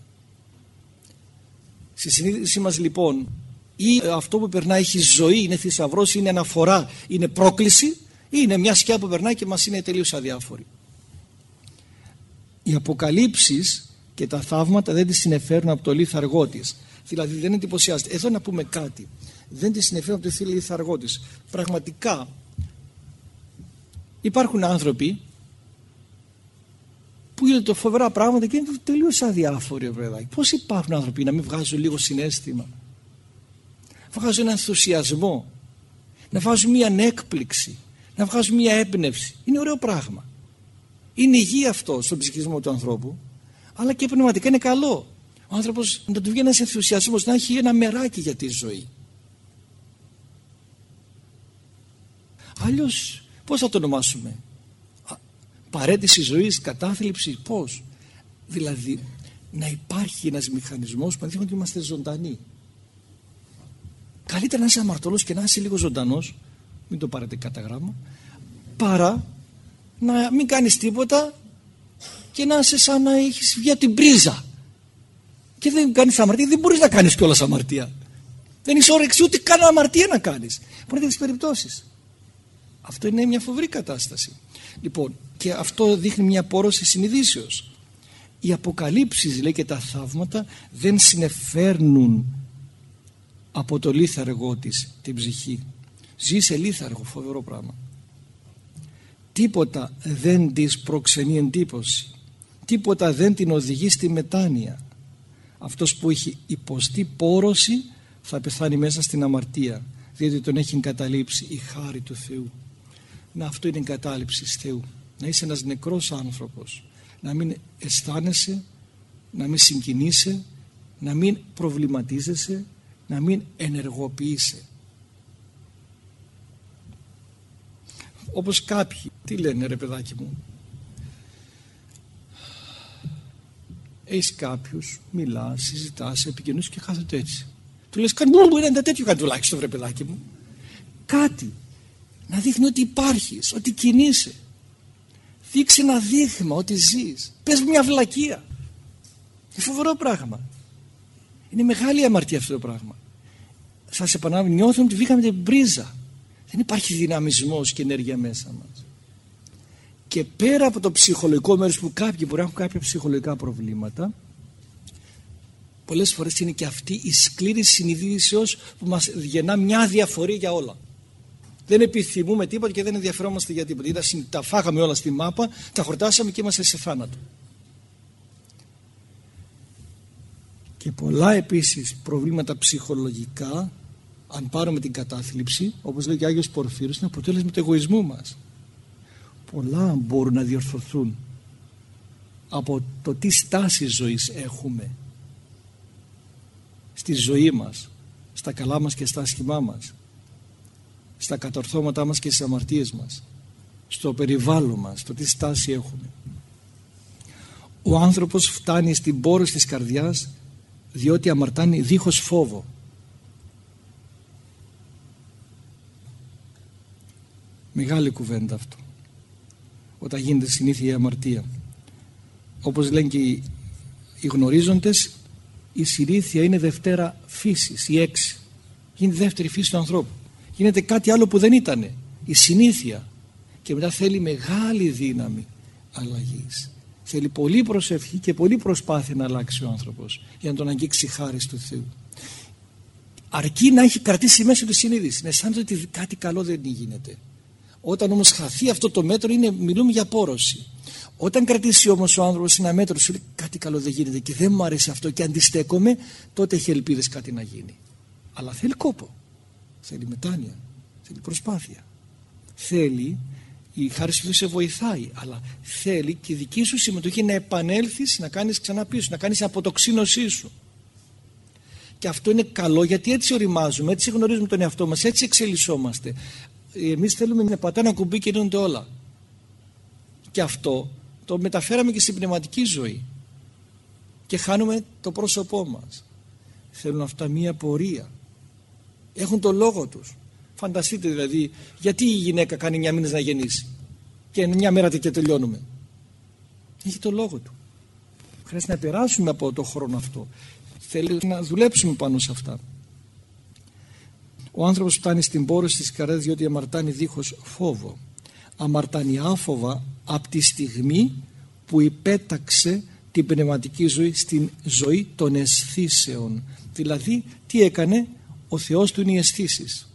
Στη συνείδησή μας λοιπόν, ή αυτό που περνάει έχει ζωή, είναι θησαυρός, είναι αναφορά, είναι πρόκληση, ή είναι μια σκιά που περνάει και μας είναι τελείως αδιάφορη. Οι αποκαλύψεις και τα θαύματα δεν τις συνεφέρουν από το λίθαργό της. Δηλαδή δεν εντυπωσιάζεται. Εδώ να πούμε κάτι. Δεν τις συνεφέρουν από το λίθαργό της. Πραγματικά υπάρχουν άνθρωποι που είναι το φοβερά πράγματα και είναι τελείως αδιάφοροι, παιδάκι. Πώς υπάρχουν άνθρωποι να μην βγάζουν λίγο συναίσθημα, βγάζουν έναν ενθουσιασμό, να βγάζουν μια έκπληξη, να βγάζουν μια έμπνευση? Είναι ωραίο πράγμα. Είναι υγεία αυτό στον ψυχισμό του ανθρώπου, αλλά και πνευματικά είναι καλό. Ο άνθρωπος να του βγει ένας ενθουσιασμός, να έχει ένα μεράκι για τη ζωή. Αλλιώς πώς θα το ονομάσουμε? Παρέτηση ζωής, κατάθλιψη, πώς? Δηλαδή να υπάρχει ένας μηχανισμός που δείχνει ότι είμαστε ζωντανοί. Καλύτερα να είσαι αμαρτωλός και να είσαι λίγο ζωντανός, μην το πάρετε κατά γράμμα, παρά να μην κάνεις τίποτα και να είσαι σαν να έχεις βγει από την πρίζα και δεν κάνεις αμαρτία. Δεν μπορείς να κάνεις κιόλας αμαρτία. Δεν είσαι όρεξη ούτε καν αμαρτία να κάνεις. Μπορεί να τις περιπτώσεις. Αυτό είναι μια φοβερή κατάσταση. Λοιπόν, και αυτό δείχνει μια πόρωση συνειδήσεως. Οι αποκαλύψεις, λέει, και τα θαύματα δεν συνεφέρνουν από το λίθαργό της την ψυχή. Ζει σε λίθαργο, φοβερό πράγμα. Τίποτα δεν της προξενεί εντύπωση. Τίποτα δεν την οδηγεί στη μετάνοια. Αυτός που έχει υποστεί πόρωση θα πεθάνει μέσα στην αμαρτία, διότι τον έχει εγκαταλείψει η χάρη του Θεού. Να, αυτό είναι εγκατάλειψη Θεού. Να είσαι ένας νεκρός άνθρωπος, να μην αισθάνεσαι, να μην συγκινείσαι, να μην προβληματίζεσαι, να μην ενεργοποιείσαι. Όπως κάποιοι, τι λένε ρε παιδάκι μου, έχεις κάποιους, μιλάς, συζητάς, επικοινωνείς και κάθεται έτσι. Του λες κάνει μου ένα τέτοιο κάτι τουλάχιστον βρε παιδάκι μου. Κάτι να δείχνει ότι υπάρχεις, ότι κινείσαι. Δείξε ένα δείγμα ότι ζεις. Πες μια βλακεία. Είναι φοβερό πράγμα. Είναι μεγάλη αμαρτία αυτό το πράγμα. Σας επαναλαμβάνω, νιώθουμε ότι βγήκαμε την πρίζα. Δεν υπάρχει δυναμισμός και ενέργεια μέσα μας. Και πέρα από το ψυχολογικό μέρος που κάποιοι μπορεί να έχουν κάποια ψυχολογικά προβλήματα, πολλές φορές είναι και αυτή η σκληρή συνειδήσεως που μας γεννά μια αδιαφορία για όλα. Δεν επιθυμούμε τίποτα και δεν ενδιαφερόμαστε για τίποτα. Είδα, τα φάγαμε όλα στη μάπα, τα χορτάσαμε και είμαστε σε θάνατο. Και πολλά επίσης προβλήματα ψυχολογικά, αν πάρουμε την κατάθλιψη, όπως λέει και ο Άγιος Πορφύρος, είναι αποτέλεσμα του εγωισμού μας. Πολλά μπορούν να διορθωθούν από το τι στάση ζωής έχουμε στη ζωή μας, στα καλά μας και στα άσχημά μας, στα κατορθώματά μας και στις αμαρτίες μας, στο περιβάλλον μας, στο τι στάση έχουμε. Ο άνθρωπος φτάνει στην πόρωση της καρδιάς διότι αμαρτάνει δίχως φόβο. Μεγάλη κουβέντα αυτό, όταν γίνεται συνήθεια η αμαρτία. Όπως λένε και οι, οι γνωρίζοντες, η συνήθεια είναι δευτέρα φύσης, η έξι. Είναι δεύτερη φύση του ανθρώπου. Γίνεται κάτι άλλο που δεν ήτανε, η συνήθεια. Και μετά θέλει μεγάλη δύναμη αλλαγής. Θέλει πολύ προσευχή και πολύ προσπάθεια να αλλάξει ο άνθρωπος για να τον αγγίξει η χάρη του Θεού. Αρκεί να έχει κρατήσει μέσα τη συνείδηση, να αισθάνεται ότι κάτι καλό δεν γίνεται. Όταν όμως χαθεί αυτό το μέτρο, είναι, μιλούμε για πόρωση. Όταν κρατήσει όμως ο άνθρωπος ένα μέτρο, σου λέει κάτι καλό δεν γίνεται και δεν μου αρέσει αυτό και αντιστέκομαι, τότε έχει ελπίδες κάτι να γίνει. Αλλά θέλει κόπο, θέλει μετάνοια, θέλει προσπάθεια. Θέλει, η χάρη του Θεού σε βοηθάει, αλλά θέλει και η δική σου συμμετοχή να επανέλθεις, να κάνεις ξανά πίσω, να κάνεις αποτοξίνωσή σου. Και αυτό είναι καλό, γιατί έτσι οριμάζουμε, έτσι γνωρίζουμε τον εαυτό μας, έτσι εξελισσόμαστε. Εμείς θέλουμε να πατάμε ένα κουμπί και γίνονται όλα. Και αυτό το μεταφέραμε και στην πνευματική ζωή και χάνουμε το πρόσωπό μας. Θέλουν αυτά μία πορεία, έχουν το λόγο τους. Φανταστείτε δηλαδή, γιατί η γυναίκα κάνει μια μήνες να γεννήσει και μια μέρα και τελειώνουμε. Έχει το λόγο του. Χρειάζεται να περάσουμε από το χρόνο αυτό. Θέλει να δουλέψουμε πάνω σε αυτά. Ο άνθρωπος φτάνει στην πόρωση της καρδιάς διότι αμαρτάνει δίχως φόβο. Αμαρτάνει άφοβα από τη στιγμή που υπέταξε την πνευματική ζωή στην ζωή των αισθήσεων. Δηλαδή τι έκανε, ο Θεός του είναι οι αισθήσεις.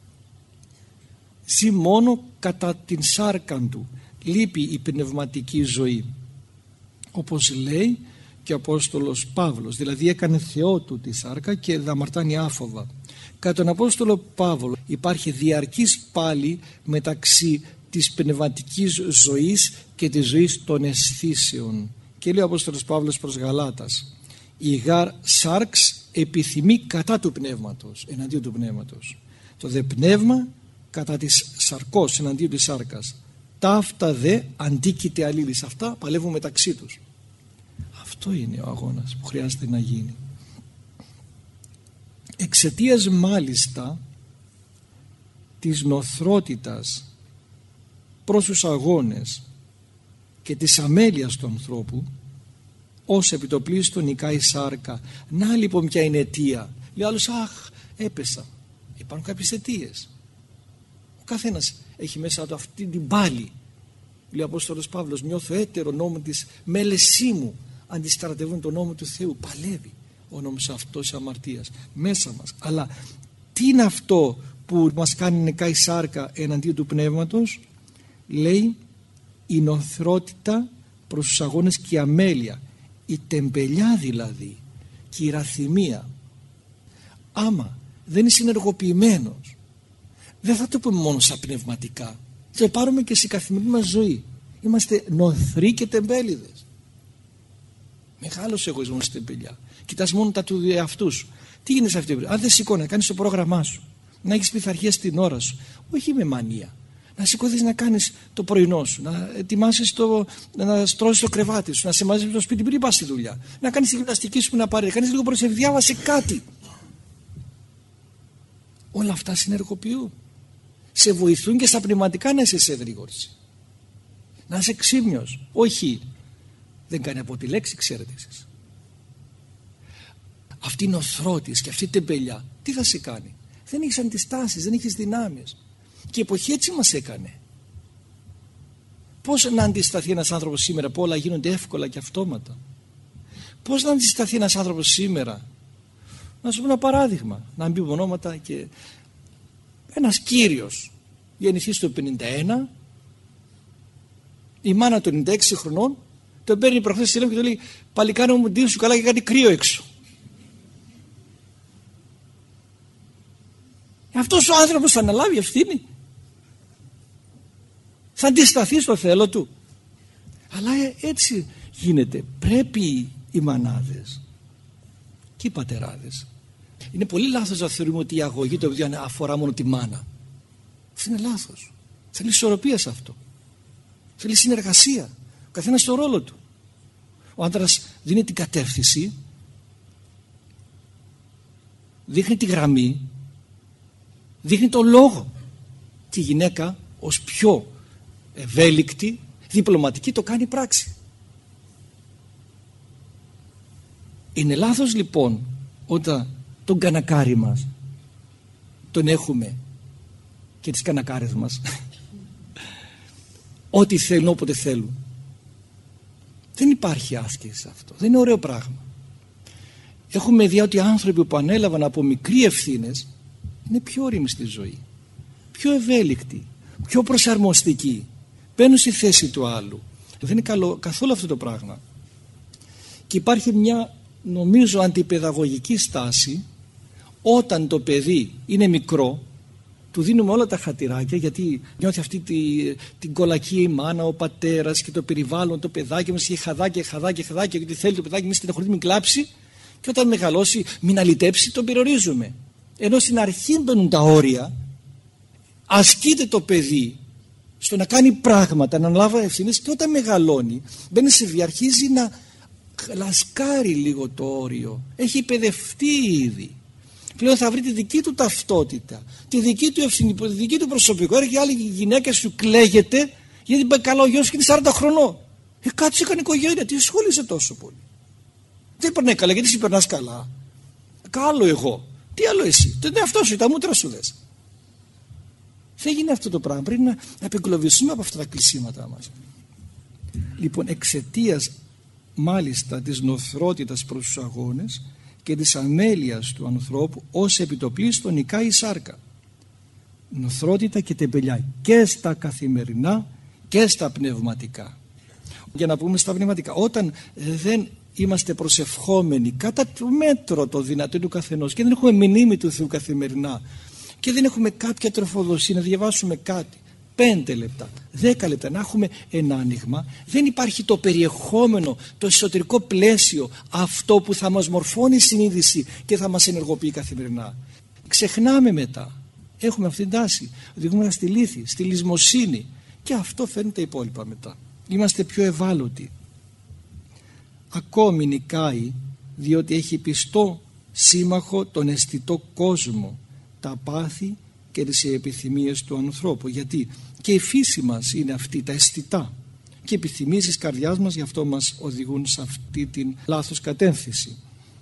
Ζει μόνο κατά την σάρκα του, λείπει η πνευματική ζωή. Όπως λέει και ο Απόστολος Παύλος, δηλαδή έκανε Θεό του τη σάρκα και αμαρτάνει άφοβα. Κατά τον Απόστολο Παύλο υπάρχει διαρκής πάλι μεταξύ της πνευματικής ζωής και της ζωής των αισθήσεων. Και λέει ο Απόστολος Παύλος προς Γαλάτας, η γάρ σάρξ επιθυμεί κατά του πνεύματος, εναντίον του πνεύματος. Το δε πνεύμα κατά της σαρκός, εναντίον της σάρκας. Ταύτα δε αντίκειται αλλήλεις. Αυτά παλεύουν μεταξύ τους. Αυτό είναι ο αγώνας που χρειάζεται να γίνει. εξαιτίας μάλιστα της νοθρότητας προς τους αγώνες και της αμέλειας του ανθρώπου, ως επιτοπλίστων νικάει σάρκα. Να λοιπόν ποια είναι αιτία. Λέει άλλος, αχ, έπεσα. Υπάρχουν κάποιες αιτίες. Ο καθένας έχει μέσα του αυτή την πάλη. Λέει ο Απόστολος Παύλος, νιώθω έτερο νόμο της μέλεσή μου, αντιστρατεύουν τον νόμο του Θεού. Παλεύει ο νόμος αυτός αμαρτίας μέσα μας. Αλλά τι είναι αυτό που μας κάνει νεκάει σάρκα εναντίον του πνεύματος? Λέει η νοθρότητα προς τους αγώνες και η αμέλεια, η τεμπελιά δηλαδή και η ραθυμία. Άμα δεν είναι συνεργοποιημένος, δεν θα το πούμε μόνο στα πνευματικά, θα το πάρουμε και στην καθημερινή μας ζωή. Είμαστε νοθροί και τεμπέληδες. Μεγάλος εγωισμός στην τεμπελιά. Κοιτάς μόνο τα του εαυτού σου. Τι γίνεται σε αυτή την περίπτωση? Αν δεν σηκώνει να κάνεις το πρόγραμμά σου, να έχεις πειθαρχία στην ώρα σου, όχι με μανία, να σηκωθείς να κάνεις το πρωινό σου, να ετοιμάσεις το, να στρώσεις το κρεβάτι σου, να σε μαζεύεις το σπίτι πριν πας στη δουλειά, να κάνεις τη γυμναστική σου που να πάρει, να κάνεις λίγο προσευχή, διάβασε κάτι. Όλα αυτά συνεργοποιούν. Σε βοηθούν και στα πνευματικά να είσαι σε εγρήγορση. Να είσαι ξύμνιος. Όχι, δεν κάνει από τη λέξη, ξέρετε εσείς. Αυτή η νοθρότης και αυτή η τεμπελιά τι θα σε κάνει? Δεν έχεις αντιστάσεις, δεν έχεις δυνάμεις. Και η εποχή έτσι μας έκανε. Πώς να αντισταθεί ένας άνθρωπος σήμερα που όλα γίνονται εύκολα και αυτόματα? Πώς να αντισταθεί ένας άνθρωπος σήμερα? Να σου πω ένα παράδειγμα, να μην πει ονόματα. Και ένας κύριος γεννηθεί στο πενήντα ένα, η μάνα του ενενήντα έξι χρονών τον παίρνει προχθές στη και του λέει, παλικάρι μου, ντύσου σου καλά και κάτι κρύο έξω. Αυτός ο άνθρωπος θα αναλάβει ευθύνη? Θα αντισταθεί στο θέλω του? Αλλά έτσι γίνεται. Πρέπει οι μανάδες και οι πατεράδες. Είναι πολύ λάθος να θεωρούμε ότι η αγωγή το παιδί αφορά μόνο τη μάνα. Αυτό είναι λάθος. Θέλει ισορροπία σε αυτό. Θέλει συνεργασία. Ο καθένας στο ρόλο του. Ο άντρας δίνει την κατεύθυνση, δείχνει τη γραμμή, δείχνει τον λόγο. Και η γυναίκα ως πιο ευέλικτη, διπλωματική, το κάνει πράξη. Είναι λάθος λοιπόν όταν τον κανακάρι μας τον έχουμε και τις κανακάρες μας ό,τι θέλουν όποτε θέλουν. Δεν υπάρχει άσκηση σε αυτό. Δεν είναι ωραίο πράγμα. Έχουμε δει ότι οι άνθρωποι που ανέλαβαν από μικροί ευθύνες είναι πιο όριμοι στη ζωή, πιο ευέλικτοι, πιο προσαρμοστικοί, μπαίνουν στη θέση του άλλου. Δεν είναι καλό καθόλου αυτό το πράγμα. Και υπάρχει μια, νομίζω, αντιπαιδαγωγική στάση. Όταν το παιδί είναι μικρό, του δίνουμε όλα τα χατηράκια, γιατί νιώθει αυτή τη, την κολακή η μάνα, ο πατέρας και το περιβάλλον, το παιδάκι μας, και χαδάκια, χαδάκια, χαδάκια, γιατί θέλει το παιδάκι, μη στεναχωρηθεί, μην κλάψει, και όταν μεγαλώσει, μην αλυτέψει, τον περιορίζουμε. Ενώ στην αρχή μπαίνουν τα όρια, ασκείται το παιδί στο να κάνει πράγματα, να αναλάβει ευθύνες, και όταν μεγαλώνει, μπαίνει σε βία, αρχίζει να λασκάρει λίγο το όριο. Έχει εκπαιδευτεί ήδη. Πλέον θα βρει τη δική του ταυτότητα, τη δική του ευθύνη, τη δική του προσωπικό. Έρχεται άλλη γυναίκα, σου κλαίγεται γιατί είπε καλά ο γιος και είναι σαράντα χρονών. Ε, κάτσε, έκανε οικογένεια, τι ασχολείσαι τόσο πολύ? Δεν περνάει καλά, γιατί εσύ περνάς καλά? Καλό εγώ. Τι άλλο εσύ? Το είναι αυτό σου, τα μούτρα σου λες. Δεν γίνει αυτό το πράγμα. Πρέπει να απεγκλωβιστούμε από αυτά τα κλεισίματα μας. Λοιπόν, εξαιτίας μάλιστα της νοθρότητας προς τους αγώνες και της αμέλειας του ανθρώπου, ως επιτοπλίστων νικάει η σάρκα. Νοθρότητα και τεμπελιά και στα καθημερινά και στα πνευματικά. Για να πούμε στα πνευματικά, όταν δεν είμαστε προσευχόμενοι κατά το μέτρο το δυνατό του καθενός και δεν έχουμε μνήμη του Θεού καθημερινά και δεν έχουμε κάποια τροφοδοσία να διαβάσουμε κάτι, πέντε λεπτά, δέκα λεπτά, να έχουμε ένα άνοιγμα, δεν υπάρχει το περιεχόμενο, το εσωτερικό πλαίσιο, αυτό που θα μας μορφώνει συνείδηση και θα μας ενεργοποιεί καθημερινά. Ξεχνάμε μετά. Έχουμε αυτή την τάση. Οδηγούμαστε στη λύθη, στη λησμοσύνη, και αυτό φέρνει τα υπόλοιπα μετά. Είμαστε πιο ευάλωτοι. Ακόμη νικάει διότι έχει πιστό σύμμαχο τον αισθητό κόσμο, τα πάθη και τις επιθυμίες του ανθρώπου. Γιατί και η φύση μας είναι αυτή, τα αισθητά, και οι επιθυμίες της καρδιάς μας γι' αυτό μας οδηγούν σε αυτή την λάθος κατεύθυνση.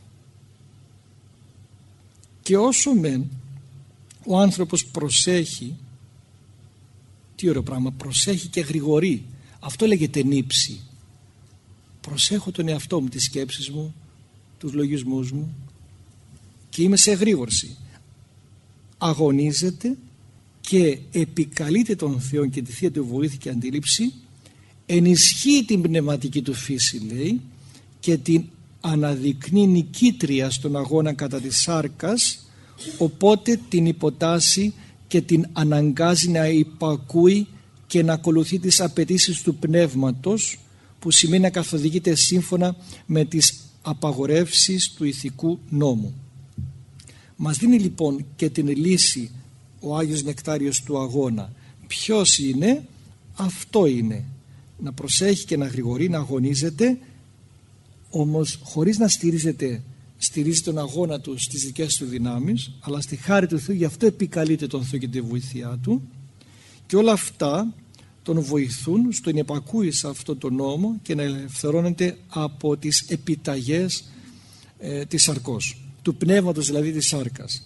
Και όσο μεν ο άνθρωπος προσέχει, τι ωραίο πράγμα, προσέχει και γρηγορεί, αυτό λέγεται νύψη. Προσέχω τον εαυτό μου, τις σκέψεις μου, τους λογισμούς μου και είμαι σε εγρήγορση. Αγωνίζεται και επικαλείται τον Θεό και τη Θεία Του βοήθεια και αντίληψη, ενισχύει την πνευματική του φύση, λέει, και την αναδεικνύει νικήτρια στον αγώνα κατά της σάρκας, οπότε την υποτάσσει και την αναγκάζει να υπακούει και να ακολουθεί τις απαιτήσεις του πνεύματος, που σημαίνει να καθοδηγείται σύμφωνα με τις απαγορεύσεις του ηθικού νόμου. Μας δίνει λοιπόν και την λύση ο Άγιος Νεκτάριος του αγώνα. Ποιος είναι? Αυτό είναι. Να προσέχει και να γρηγορεί, να αγωνίζεται, όμως χωρίς να στηρίζεται, στηρίζει τον αγώνα του στις δικές του δυνάμεις, αλλά στη χάρη του Θεού. Γι' αυτό επικαλείται τον Θεό και τη βοήθειά του, και όλα αυτά τον βοηθούν στο να υπακούει σε αυτό το νόμο και να ελευθερώνεται από τις επιταγές ε, της σαρκός, του πνεύματος δηλαδή της σάρκας.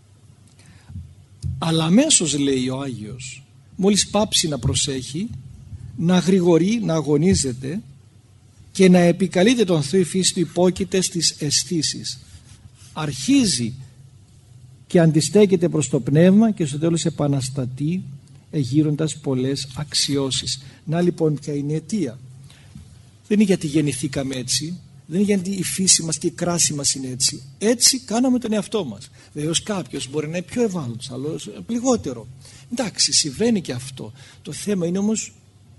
Αλλά αμέσως, λέει ο Άγιος, μόλις πάψει να προσέχει, να γρηγορεί, να αγωνίζεται και να επικαλείται τον Θεό, η φύση του υπόκειται στις αισθήσεις. Αρχίζει και αντιστέκεται προς το πνεύμα και στο τέλος επαναστατεί, εγείροντας πολλές αξιώσεις. Να λοιπόν ποια είναι η αιτία. Δεν είναι γιατί γεννηθήκαμε έτσι, δεν είναι γιατί η φύση μας και η κράση μας είναι έτσι. Έτσι κάναμε τον εαυτό μας. Βεβαίως κάποιος μπορεί να είναι πιο ευάλωτος, άλλος λιγότερο. Εντάξει, συμβαίνει και αυτό. Το θέμα είναι όμως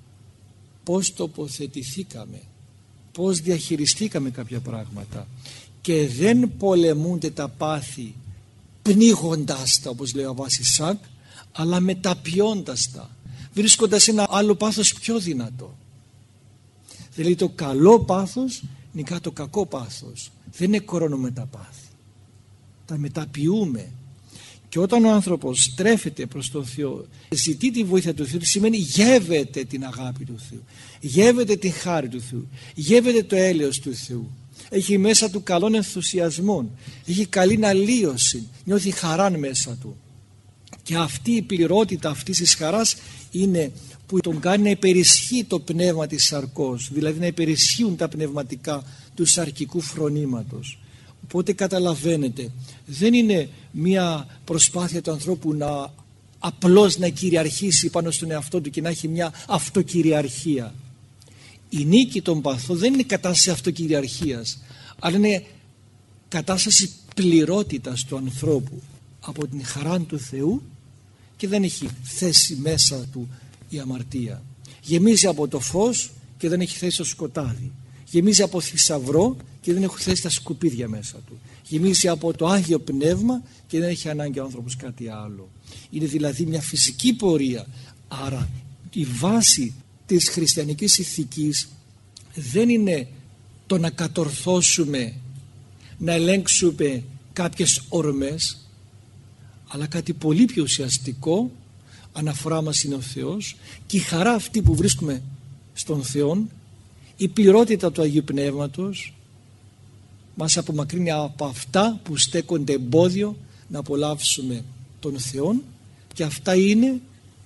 πώς τοποθετηθήκαμε, πώς διαχειριστήκαμε κάποια πράγματα, και δεν πολεμούνται τα πάθη πνίγοντας τα, όπως λέει ο Αββάσης Σακ, αλλά μεταποιώντας τα, βρίσκοντας ένα άλλο πάθος πιο δυνατό. Δηλαδή το καλό πάθος νικά το κακό πάθος. Δεν εκκορώνουμε τα πάθη, τα μεταποιούμε. Και όταν ο άνθρωπος στρέφεται προς τον Θεό, ζητεί τη βοήθεια του Θεού, σημαίνει γεύεται την αγάπη του Θεού, γεύεται την χάρη του Θεού, γεύεται το έλεος του Θεού. Έχει μέσα του καλών ενθουσιασμών, έχει καλή αλλίωση, νιώθει χαράν μέσα του. Και αυτή η πληρότητα αυτής της χαράς είναι που τον κάνει να υπερισχύει το πνεύμα της σαρκός, δηλαδή να υπερισχύουν τα πνευματικά του σαρκικού φρονήματος. Οπότε καταλαβαίνετε, δεν είναι μια προσπάθεια του ανθρώπου να απλώς να κυριαρχήσει πάνω στον εαυτό του και να έχει μια αυτοκυριαρχία. Η νίκη των παθών δεν είναι κατάσταση αυτοκυριαρχίας, αλλά είναι κατάσταση πληρότητας του ανθρώπου από την χαρά του Θεού, και δεν έχει θέση μέσα του η αμαρτία. Γεμίζει από το φως και δεν έχει θέση στο σκοτάδι. Γεμίζει από θησαυρό και δεν έχει θέση τα σκουπίδια μέσα του. Γεμίζει από το Άγιο Πνεύμα και δεν έχει ανάγκη ο άνθρωπος κάτι άλλο. Είναι δηλαδή μια φυσική πορεία. Άρα η βάση της χριστιανικής ηθικής δεν είναι το να κατορθώσουμε, να ελέγξουμε κάποιες ορμές, αλλά κάτι πολύ πιο ουσιαστικό. Αναφορά μας είναι ο Θεός, και η χαρά αυτή που βρίσκουμε στον Θεό, η πληρότητα του Αγίου Πνεύματος, μας απομακρύνει από αυτά που στέκονται εμπόδιο να απολαύσουμε τον Θεό, και αυτά είναι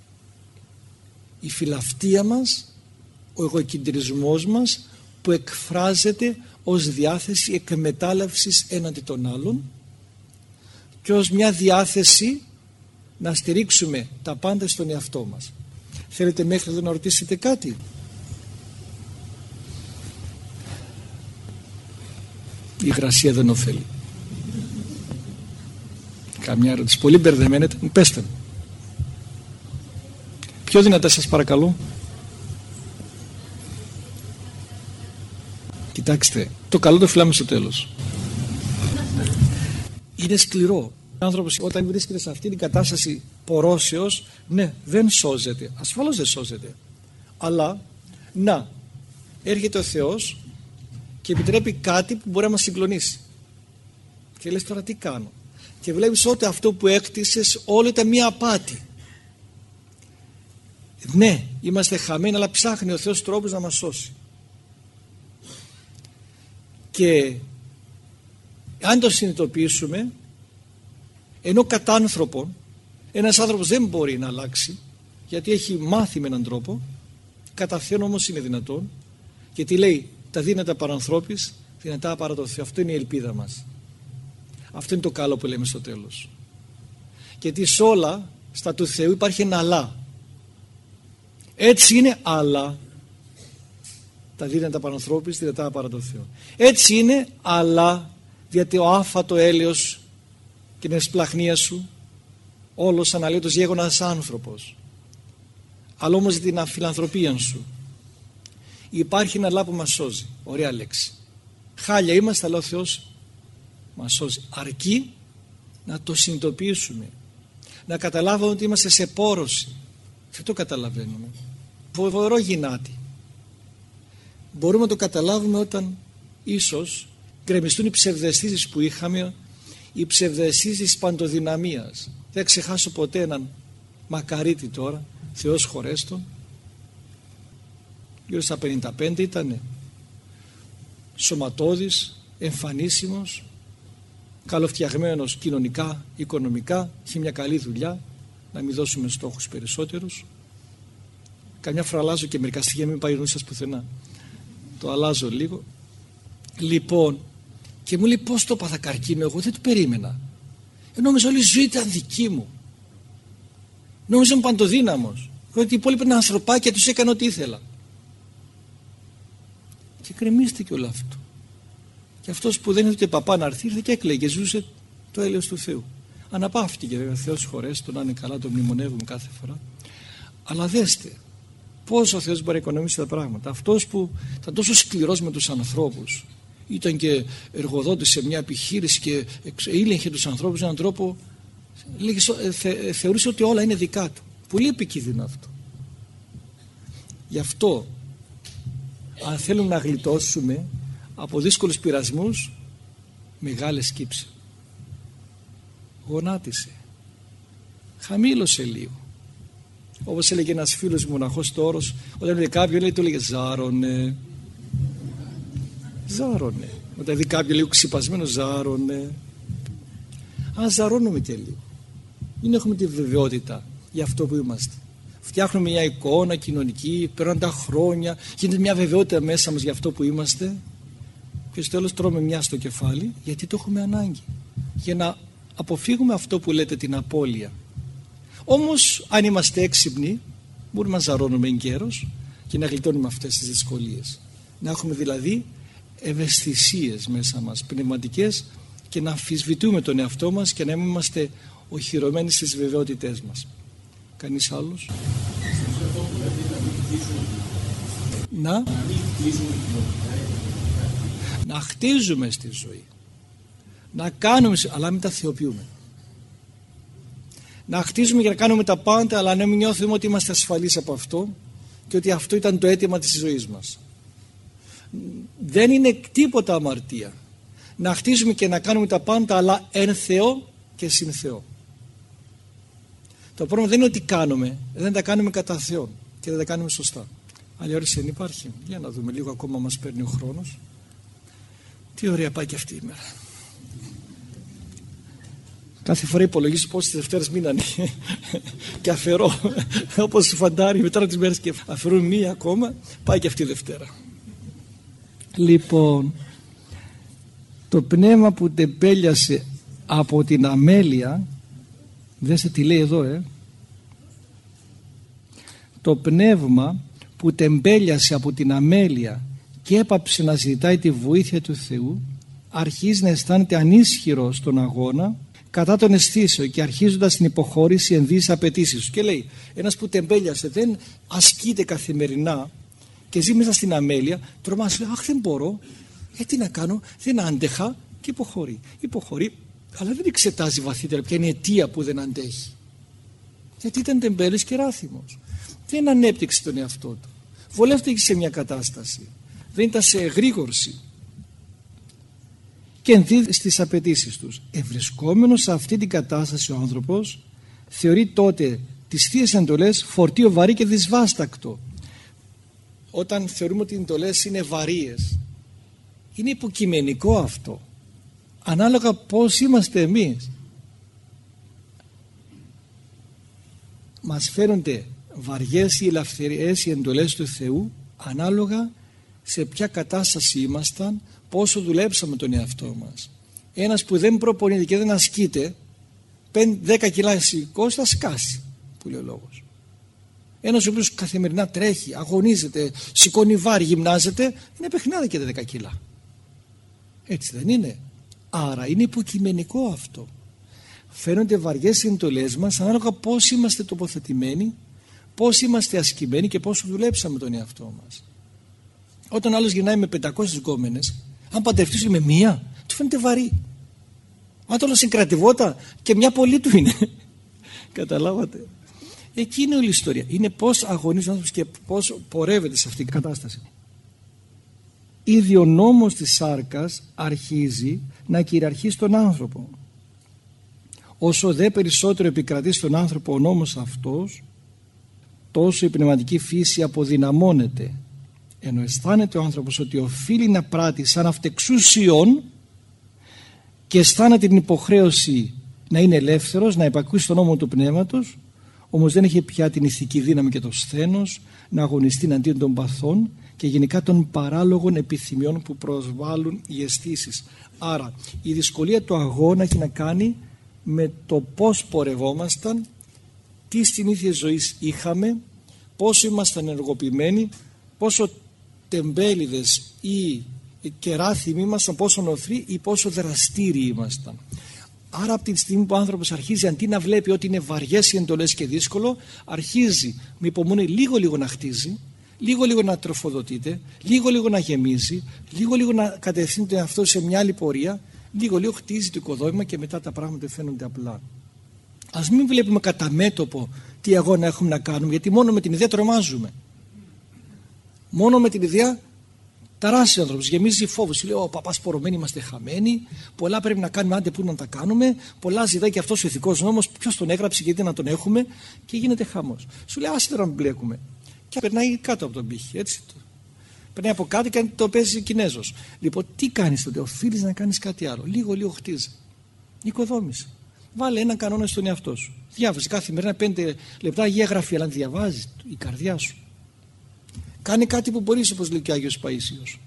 η φιλαυτία μας, ο εγωκεντρισμός μας, που εκφράζεται ως διάθεση εκμετάλλευσης έναντι των άλλων και ως μια διάθεση να στηρίξουμε τα πάντα στον εαυτό μας. Θέλετε μέχρι εδώ να ρωτήσετε κάτι? Η υγρασία δεν ωφέλει. Καμιά ερώτηση? Πολύ μπερδεμένετε, πέστε μου. Πιο δυνατά σας παρακαλώ. Κοιτάξτε, το καλό το φυλάμε στο τέλος. Είναι σκληρό. Ο άνθρωπος όταν βρίσκεται σε αυτή την κατάσταση πορώσεως, ναι, δεν σώζεται. Ασφαλώς δεν σώζεται. Αλλά, να, έρχεται ο Θεός και επιτρέπει κάτι που μπορεί να μας συγκλονίσει. Και λες τώρα τι κάνω. Και βλέπεις ότι αυτό που έκτισες όλο ήταν μία απάτη. Ναι, είμαστε χαμένοι, αλλά ψάχνει ο Θεός τρόπους να μας σώσει. Και αν το συνειδητοποιήσουμε, ενώ κατά άνθρωπον ένας άνθρωπος δεν μπορεί να αλλάξει, γιατί έχει μάθει με έναν τρόπο, κατά Θεόν όμως είναι δυνατόν, γιατί λέει τα δύνατα παρανθρώπης, δυνατά παρά το Θεό. Αυτό είναι η ελπίδα μας. Αυτό είναι το καλό που λέμε στο τέλος. Γιατί σε όλα στα του Θεού υπάρχει ένα αλλά. Έτσι είναι, αλλά τα δύνατα παρανθρώπης, δυνατά παρά το Θεό. Έτσι είναι, αλλά γιατί ο άφατο έλεος και την εσπλαχνία σου όλος αναλύτως γέγονας άνθρωπος, αλλά όμως την αφιλανθρωπία σου υπάρχει ένα αλλά που μας σώζει. Ωραία λέξη. Χάλια είμαστε, αλλά ο Θεός μας σώζει. Αρκεί να το συνειδητοποιήσουμε, να καταλάβουμε ότι είμαστε σε πόρωση. Δεν το καταλαβαίνουμε. Φοβερό γυνάτι. Μπορούμε να το καταλάβουμε όταν ίσως γκρεμιστούν οι ψευδαισθήσεις που είχαμε, οι ψευδαισθήσεις της παντοδυναμίας. Δεν ξεχάσω ποτέ έναν μακαρίτη τώρα, Θεός χωρέστον, γύρω στα πενήντα πέντε ήτανε, σωματώδης, εμφανίσιμος, καλοφτιαγμένος κοινωνικά, οικονομικά, είχε μια καλή δουλειά, να μην δώσουμε στόχους περισσότερους. Καμιά φορά αλλάζω και μερικά στοιχεία, μην πάει σας πουθενά. Το αλλάζω λίγο. Λοιπόν, και μου λέει πώς το πάθα καρκίνο, εγώ δεν το περίμενα. Ε, νόμιζα όλη η ζωή ήταν δική μου. Νόμιζα είμαι παντοδύναμος. Ότι οι υπόλοιποι είναι ανθρωπάκια, τους έκανα ό,τι ήθελα. Και κρεμίστηκε όλο αυτό. Και αυτός που δεν ήθελε παπά να έρθει, ήρθε και έκλαιγε, ζούσε το έλεος του Θεού. Αναπαύτηκε βέβαια, Θεός χωρέστο, να είναι καλά, το μνημονεύουμε κάθε φορά. Αλλά δέστε πώς ο Θεός μπορεί να οικονομήσει τα πράγματα. Αυτός που ήταν τόσο σκληρός με τους ανθρώπους, ήταν και εργοδότης σε μια επιχείρηση και ήλεγχε τους ανθρώπους με έναν τρόπο, θε, θεωρούσε ότι όλα είναι δικά του. Πολύ επικίνδυνο αυτό. Γι' αυτό, αν θέλουμε να γλιτώσουμε από δύσκολους πειρασμούς, μεγάλη σκύψη. Γονάτισε. Χαμήλωσε λίγο. Όπως έλεγε ένας φίλος μου μοναχός στο Όρος, όταν είδε κάποιον, λέει, του έλεγε ζάρωνε. Ζάρωνε. Όταν δει κάποιον λίγο ξυπασμένο, ζάρωνε. Αν ζαρώνουμε και λίγο, μην έχουμε τη βεβαιότητα για αυτό που είμαστε. Φτιάχνουμε μια εικόνα κοινωνική, περνάνε τα χρόνια, γίνεται μια βεβαιότητα μέσα μας για αυτό που είμαστε και στο τέλος τρώμε μια στο κεφάλι, γιατί το έχουμε ανάγκη, για να αποφύγουμε αυτό που λέτε την απώλεια. Όμως αν είμαστε έξυπνοι, μπορούμε να ζαρώνουμε εγκαίρως και να γλιτώνουμε αυτές τις δυσκολίες. Να έχουμε δηλαδή ευαισθησίες μέσα μας, πνευματικές, και να αμφισβητούμε τον εαυτό μας και να μην είμαστε οχυρωμένοι στις βεβαιότητές μας. Κανείς άλλος? Να να χτίζουμε στη ζωή, να κάνουμε, αλλά μην τα θεοποιούμε. Να χτίζουμε και να κάνουμε τα πάντα, αλλά να μην νιώθουμε ότι είμαστε ασφαλείς από αυτό και ότι αυτό ήταν το αίτημα της ζωής μας. Δεν είναι τίποτα αμαρτία να χτίζουμε και να κάνουμε τα πάντα, αλλά εν Θεό και συν Θεό. Το πρόβλημα δεν είναι ότι κάνουμε, δεν τα κάνουμε κατά Θεόν και δεν τα κάνουμε σωστά. Άλλη όρεση δεν υπάρχει. Για να δούμε λίγο, ακόμα μας παίρνει ο χρόνος. Τι ωραία πάει και αυτή η μέρα. Κάθε φορά υπολογίζω πόσες Δευτέρες μείνανε και αφαιρώ, όπως σου φαντάρει, μετά τις μέρες και αφαιρούν μία ακόμα, πάει και αυτή η Δευτέρα. Λοιπόν, το πνεύμα που τεμπέλιασε από την αμέλεια, δέστε τι λέει εδώ, ε. Το πνεύμα που τεμπέλιασε από την αμέλεια και έπαψε να ζητάει τη βοήθεια του Θεού, αρχίζει να αισθάνεται ανίσχυρο στον αγώνα κατά των αισθήσεων και αρχίζοντας την υποχώρηση ενδύσεις απαιτήσεις του. Και λέει, ένας που τεμπέλιασε, δεν ασκείται καθημερινά και ζει μέσα στην αμέλεια, τρομάζει, λέει, αχ, δεν μπορώ, γιατί να κάνω, δεν άντεχα, και υποχωρεί. Υποχωρεί, αλλά δεν εξετάζει βαθύτερα ποια είναι η αιτία που δεν αντέχει. Γιατί ήταν τεμπέλης και ράθυμος. Δεν ανέπτυξε τον εαυτό του. Βολεύτηκε σε μια κατάσταση. Δεν ήταν σε εγρήγορση. και ενδίδει στις απαιτήσεις τους. Ευρισκόμενος σε αυτή την κατάσταση ο άνθρωπος θεωρεί τότε τις θείες εντολές φορτίο βαρύ και δυσβάστακτο. Όταν θεωρούμε ότι οι εντολές είναι βαρύες, είναι υποκειμενικό αυτό, ανάλογα πώς είμαστε εμείς. Μας φαίνονται βαριές ή ελευθερίες οι εντολές του Θεού ανάλογα σε ποια κατάσταση ήμασταν, πόσο δουλέψαμε τον εαυτό μας. Ένας που δεν προπονείται και δεν ασκείται, δέκα κιλά σηκώσει θα σκάσει, που λέει ο λόγος. Ένας ο οποίος καθημερινά τρέχει, αγωνίζεται, σηκώνει βάρη, γυμνάζεται, είναι παιχνάδι και δέκα κιλά. Έτσι δεν είναι? Άρα είναι υποκειμενικό αυτό. Φαίνονται βαριές οι εντολές μας ανάλογα πώς είμαστε τοποθετημένοι, πώς είμαστε ασκημένοι και πόσο δουλέψαμε τον εαυτό μας. Όταν άλλος γυρνάει με πεντακόσιες γκόμενες, αν παντρευτείς με μία, του φαίνεται βαρύ. Αν το άλλο συγκρατηβότα και μια πολύ του είναι. Καταλάβατε? Εκεί είναι όλη η ιστορία. Είναι πώς αγωνίζει ο άνθρωπος και πώς πορεύεται σε αυτή την κατάσταση. Ήδη ο νόμος της σάρκας αρχίζει να κυριαρχεί στον άνθρωπο. Όσο δε περισσότερο επικρατεί στον άνθρωπο ο νόμος αυτός, τόσο η πνευματική φύση αποδυναμώνεται, ενώ αισθάνεται ο άνθρωπος ότι οφείλει να πράττει σαν αυτεξούσιον και αισθάνεται την υποχρέωση να είναι ελεύθερος, να υπακούει στον νόμο του πνεύματος, όμως δεν έχει πια την ηθική δύναμη και το σθένος να αγωνιστεί εναντίον των παθών και γενικά των παράλογων επιθυμιών που προσβάλλουν οι αισθήσεις. Άρα η δυσκολία του αγώνα έχει να κάνει με το πώς πορευόμασταν, τι συνήθειες ζωής είχαμε, πόσο ήμασταν ενεργοποιημένοι, πόσο τεμπέληδες ή κεράθυμοι ήμασταν, πόσο νοθροί ή πόσο δραστήριοι ήμασταν. Άρα από τη στιγμή που ο άνθρωπος αρχίζει αντί να βλέπει ότι είναι βαριές οι εντολές και δύσκολο, αρχίζει με υπομονή λίγο λίγο να χτίζει, λίγο λίγο να τροφοδοτείται, λίγο λίγο να γεμίζει, λίγο λίγο να κατευθύνει τον εαυτό σε μια άλλη πορεία, λίγο λίγο χτίζει το οικοδόμημα και μετά τα πράγματα φαίνονται απλά. Ας μην βλέπουμε κατά μέτωπο τι αγώνα έχουμε να κάνουμε, γιατί μόνο με την ιδέα τρομάζουμε. Μόνο με την ιδέα ταράσει ο άνθρωπος, γεμίζει φόβος. Λέει: ο παπάς πορωμένοι, είμαστε χαμένοι. Πολλά πρέπει να κάνουμε, άντε πού να τα κάνουμε. Πολλά ζητάει και αυτός ο ηθικός νόμος. Ποιος τον έγραψε, γιατί να τον έχουμε. Και γίνεται χαμός. Σου λέει: άσε τώρα να μπλέκουμε. Και περνάει κάτω από τον πύχη. Έτσι. Περνάει από κάτω και το παίζει Κινέζος. Λοιπόν, τι κάνεις τότε? Οφείλεις να κάνεις κάτι άλλο. Λίγο, λίγο χτίζει. Οικοδόμησε. Βάλε έναν κανόνα στον εαυτό σου. Διάβασε κάθε μέρα πέντε λεπτά Αγία Γραφή, αλλά διαβάζει η καρδιά σου. Κάνε κάτι που μπορείς, όπως λέει και ο Άγιος Παΐσιος.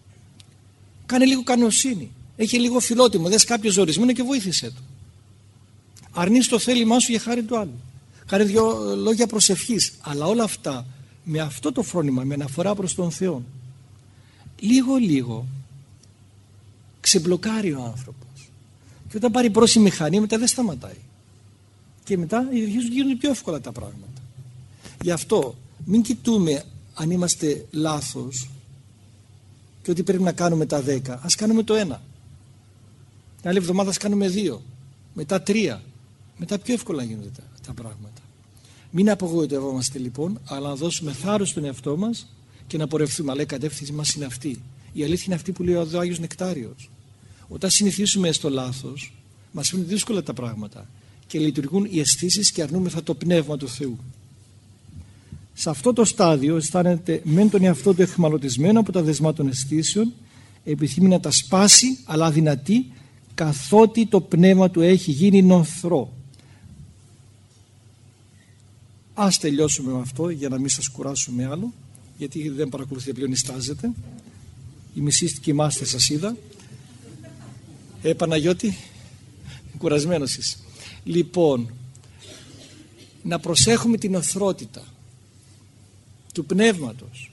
Κάνε λίγο κανοσύνη. Έχει λίγο φιλότιμο. Δες κάποιο ζορισμένο και βοήθησέ του. Αρνείς το θέλημά σου για χάρη του άλλου. Κάνε δύο λόγια προσευχής. Αλλά όλα αυτά με αυτό το φρόνημα, με αναφορά προς τον Θεό, λίγο λίγο ξεμπλοκάρει ο άνθρωπος. Και όταν πάρει μπρος η μηχανή, μετά δεν σταματάει. Και μετά γίνονται πιο εύκολα τα πράγματα. Γι' αυτό μην κοιτούμε αν είμαστε λάθος και ότι πρέπει να κάνουμε τα δέκα. Ας κάνουμε το ένα. Την άλλη εβδομάδα ας κάνουμε δύο. Μετά τρία. Μετά πιο εύκολα γίνονται τα, τα πράγματα. Μην απογοητευόμαστε λοιπόν, αλλά να δώσουμε θάρρος στον εαυτό μας και να πορευτούμε. Αλλά η κατεύθυνση μας είναι αυτή. Η αλήθεια είναι αυτή που λέει ο Άγιος Νεκτάριος. Όταν συνηθίσουμε στο λάθος, μας φαίνονται δύσκολα τα πράγματα και λειτουργούν οι αισθήσεις και αρνούμεθα το πνεύμα του Θεού. Σε αυτό το στάδιο αισθάνεται μεν τον εαυτό του εχμαλωτισμένο από τα δεσμά των αισθήσεων, επιθυμεί να τα σπάσει, αλλά αδυνατεί, καθότι το πνεύμα του έχει γίνει νοθρό. Ας τελειώσουμε με αυτό για να μην σας κουράσουμε άλλο, γιατί δεν παρακολουθείτε πλέον, ιστάζετε. Η μισή κοιμάστε, σας είδα. Ε, Παναγιώτη, κουρασμένος είσαι. Λοιπόν, να προσέχουμε την οθρότητα του πνεύματος,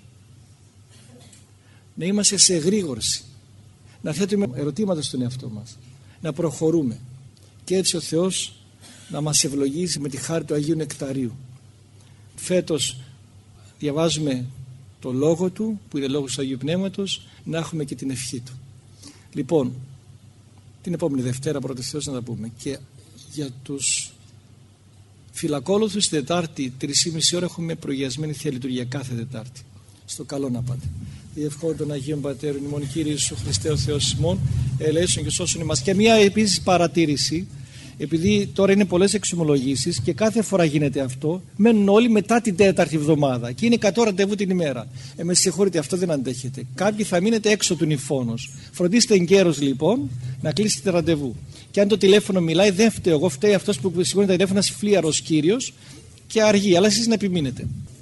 να είμαστε σε εγρήγορση, να θέτουμε ερωτήματα στον εαυτό μας, να προχωρούμε και έτσι ο Θεός να μας ευλογήσει με τη χάρη του Αγίου Νεκταρίου. Φέτος διαβάζουμε το λόγο του που είναι λόγος του Αγίου Πνεύματος, να έχουμε και την ευχή του. Λοιπόν, την επόμενη Δευτέρα πρώτη Θεός να τα πούμε. Και για τους φιλακόλουθους, την Τετάρτη τρεις και μισή ώρα έχουμε προγιασμένη Θεία Λειτουργία κάθε Τετάρτη. Στο καλό να πάτε. Διευχών των Αγίων Πατέρων ημών, Κύριε Ιησού Χριστέ ο Θεός ημών, ελέησον και σώσον ημάς. Και μια επίσης παρατήρηση, επειδή τώρα είναι πολλές εξομολογήσεις και κάθε φορά γίνεται αυτό, μένουν όλοι μετά την τέταρτη εβδομάδα και είναι εκατό ραντεβού την ημέρα. Ε, με συγχωρείτε, αυτό δεν αντέχετε. Κάποιοι θα μείνετε έξω του νηφώνος. Φροντίστε εγκαίρως λοιπόν να κλείσετε ραντεβού. Και αν το τηλέφωνο μιλάει, δεν φταίω εγώ, φταίει αυτός που σηκώνει τα τηλέφωνα φλίαρος κύριος και αργεί, αλλά εσείς να επιμείνετε.